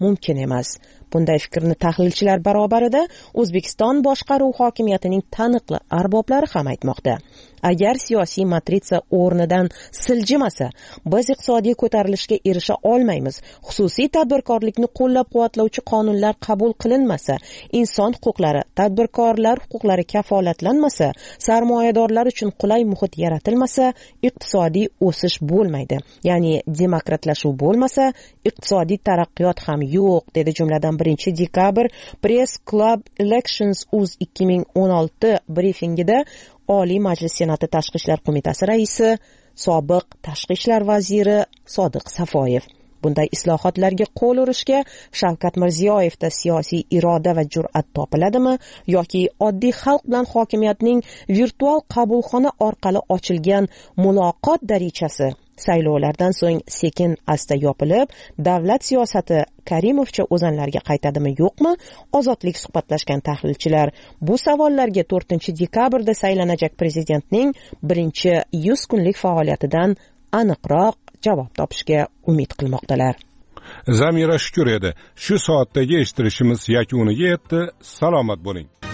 mumkin emas. Bunday fikrni tahlilchilar barobarida O'zbekiston boshqaruv hokimiyatining taniqli arboblari ham aytmoqda. Agar siyosiy matritsa o'rnidan siljimasa, biz iqtisodiy ko'tarilishga erisha olmaymiz. Xususiy tadbirkorlikni qo'llab-quvvatlovchi qonunlar qabul qilinmasa, inson huquqlari, tadbirkorlar huquqlari kafolatlanmasa, sarmoyadorlar uchun qulay muhit yaratilmasa, iqtisodiy o'sish bo'lmaydi. Ya'ni demokratlashuv bo'lmasa, iqtisodiy taraqqiyot ham yo'q, dedi jumladan 1-dekabr Press Club Elections Uz 2016 brifingida Oliy Majlis Senati Tashqi ishlar qo'mitasi raisi, sobiq tashqi ishlar vaziri Sodiq Safoyev. Bunday islohotlarga qo'l urishga Shavkat Mirziyoyevda siyosiy iroda va jur'at topiladimi yoki oddiy xalq bilan hokimiyatning virtual qabulxona orqali ochilgan muloqot darichasi saylovlardan so'ng sekin asta yopilib, davlat siyosati Karimovcha o'zanlarga qaytadimi yo'qmi? Ozodlik suhbatlashgan tahlilchilar bu savollarga 4-dekabrda saylanajak prezidentning birinchi 100 kunlik faoliyatidan aniqroq javob topishga umid qilmoqdalar. Zamira Shukur edi. Shu soatdagi eshittirishimiz yakuniga yetdi. Salomat bo'ling.